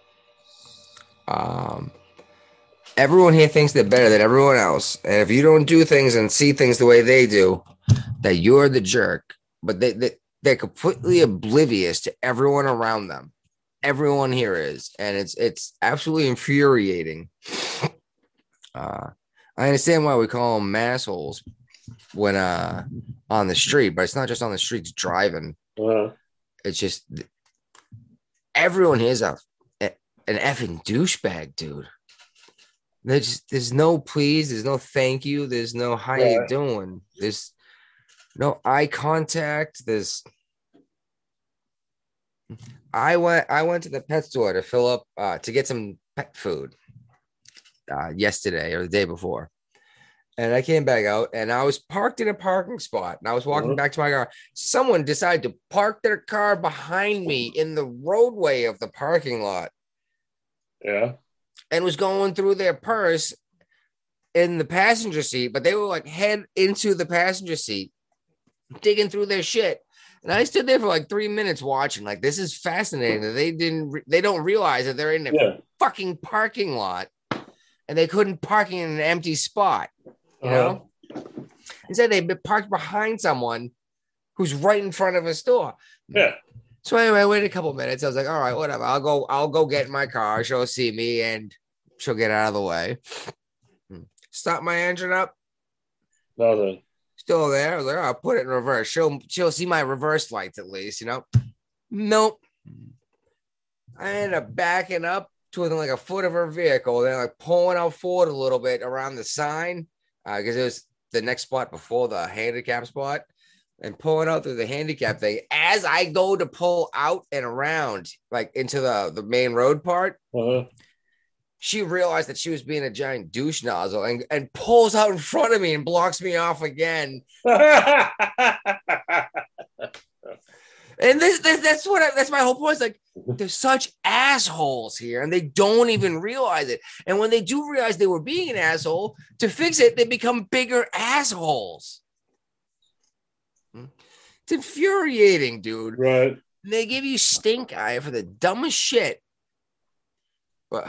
Everyone here thinks they're better than everyone else, and if you don't do things and see things the way they do, that you're the jerk. But they're completely oblivious to everyone around them. Everyone here is, and it's absolutely infuriating. I understand why we call them assholes when on the street, but it's not just on the streets driving. It's just everyone here is an effing douchebag, dude. There's no please, there's no thank you, there's no how you doing, there's no eye contact. I went to the pet store to fill up to get some pet food yesterday or the day before. And I came back out and I was parked in a parking spot and I was walking back to my car. Someone decided to park their car behind me in the roadway of the parking lot. Yeah. And was going through their purse in the passenger seat, but they were like head into the passenger seat, digging through their shit. And I stood there for like 3 minutes watching. Like, this is fascinating that they don't realize that they're in a fucking parking lot and they couldn't park in an empty spot. You know, instead they parked behind someone who's right in front of a store. Yeah. So anyway, I waited a couple minutes. I was like, all right, whatever. I'll go get in my car. She'll see me and she'll get out of the way. Stop my engine up. Nothing. Still there. I was like, oh, I'll put it in reverse. She'll see my reverse lights at least, you know. Nope. I ended up backing up to within like a foot of her vehicle, then like pulling out forward a little bit around the sign because it was the next spot before the handicap spot. And pulling out through the handicap thing as I go to pull out and around, like into the main road part. She realized that she was being a giant douche nozzle and pulls out in front of me and blocks me off again. And that's my whole point. It's like, there's such assholes here and they don't even realize it. And when they do realize they were being an asshole, to fix it, they become bigger assholes. It's infuriating, dude. Right. And they give you stink eye for the dumbest shit. But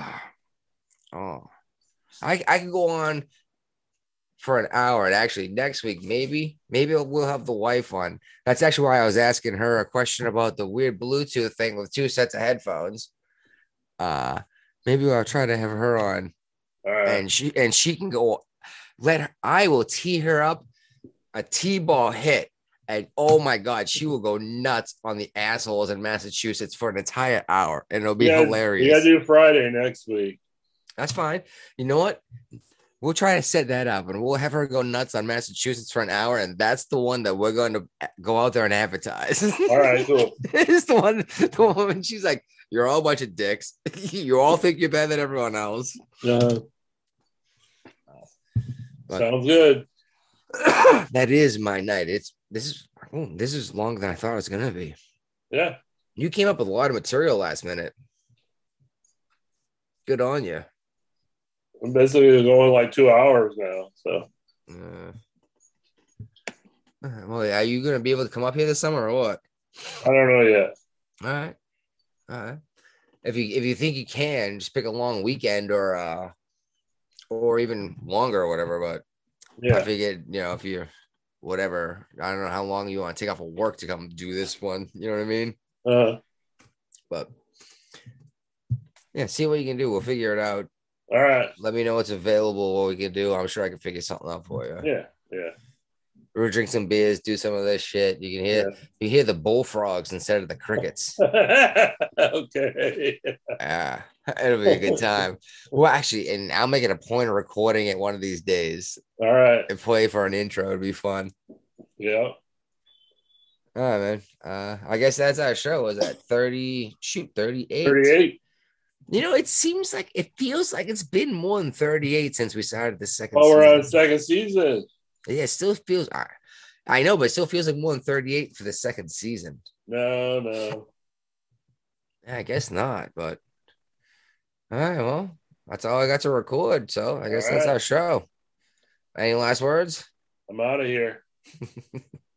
I could go on for an hour. And actually, next week, maybe we'll have the wife on. That's actually why I was asking her a question about the weird Bluetooth thing with 2 sets of headphones. Maybe I'll try to have her on, and she can go. I will tee her up a T-ball hit. And oh my God, she will go nuts on the assholes in Massachusetts for an entire hour. And it'll be hilarious. You got to do Friday next week. That's fine. You know what? We'll try to set that up and we'll have her go nuts on Massachusetts for an hour. And that's the one that we're going to go out there and advertise. All right, cool. It's the one, she's like, you're all a bunch of dicks. You all think you're better than everyone else. Sounds good. That is my night. This is longer than I thought it was gonna be. Yeah. You came up with a lot of material last minute. Good on you. I'm basically going like 2 hours now. So well, are you gonna be able to come up here this summer or what? I don't know yet. All right. If you think you can, just pick a long weekend or even longer or whatever, but yeah, I figured, if you're whatever, I don't know how long you want to take off of work to come do this one. You know what I mean? But yeah, see what you can do. We'll figure it out. All right. Let me know what's available, what we can do. I'm sure I can figure something out for you. Yeah. We'll drink some beers, do some of this shit. You can hear the bullfrogs instead of the crickets. Okay. Yeah, it'll be a good time. Well, actually, and I'll make it a point of recording it one of these days All right. and play for an intro. It'd be fun. Yeah. All right, man. I guess that's our show. Was that 30? Shoot, 38. 38. You know, it feels like it's been more than 38 since we started the second Oh, we're on season. second season. Yeah, it still feels. I know, but it still feels like more than 38 for the second season. No. Yeah, I guess not, but all right, well, that's all I got to record. So I guess that's our show. Any last words? I'm out of here.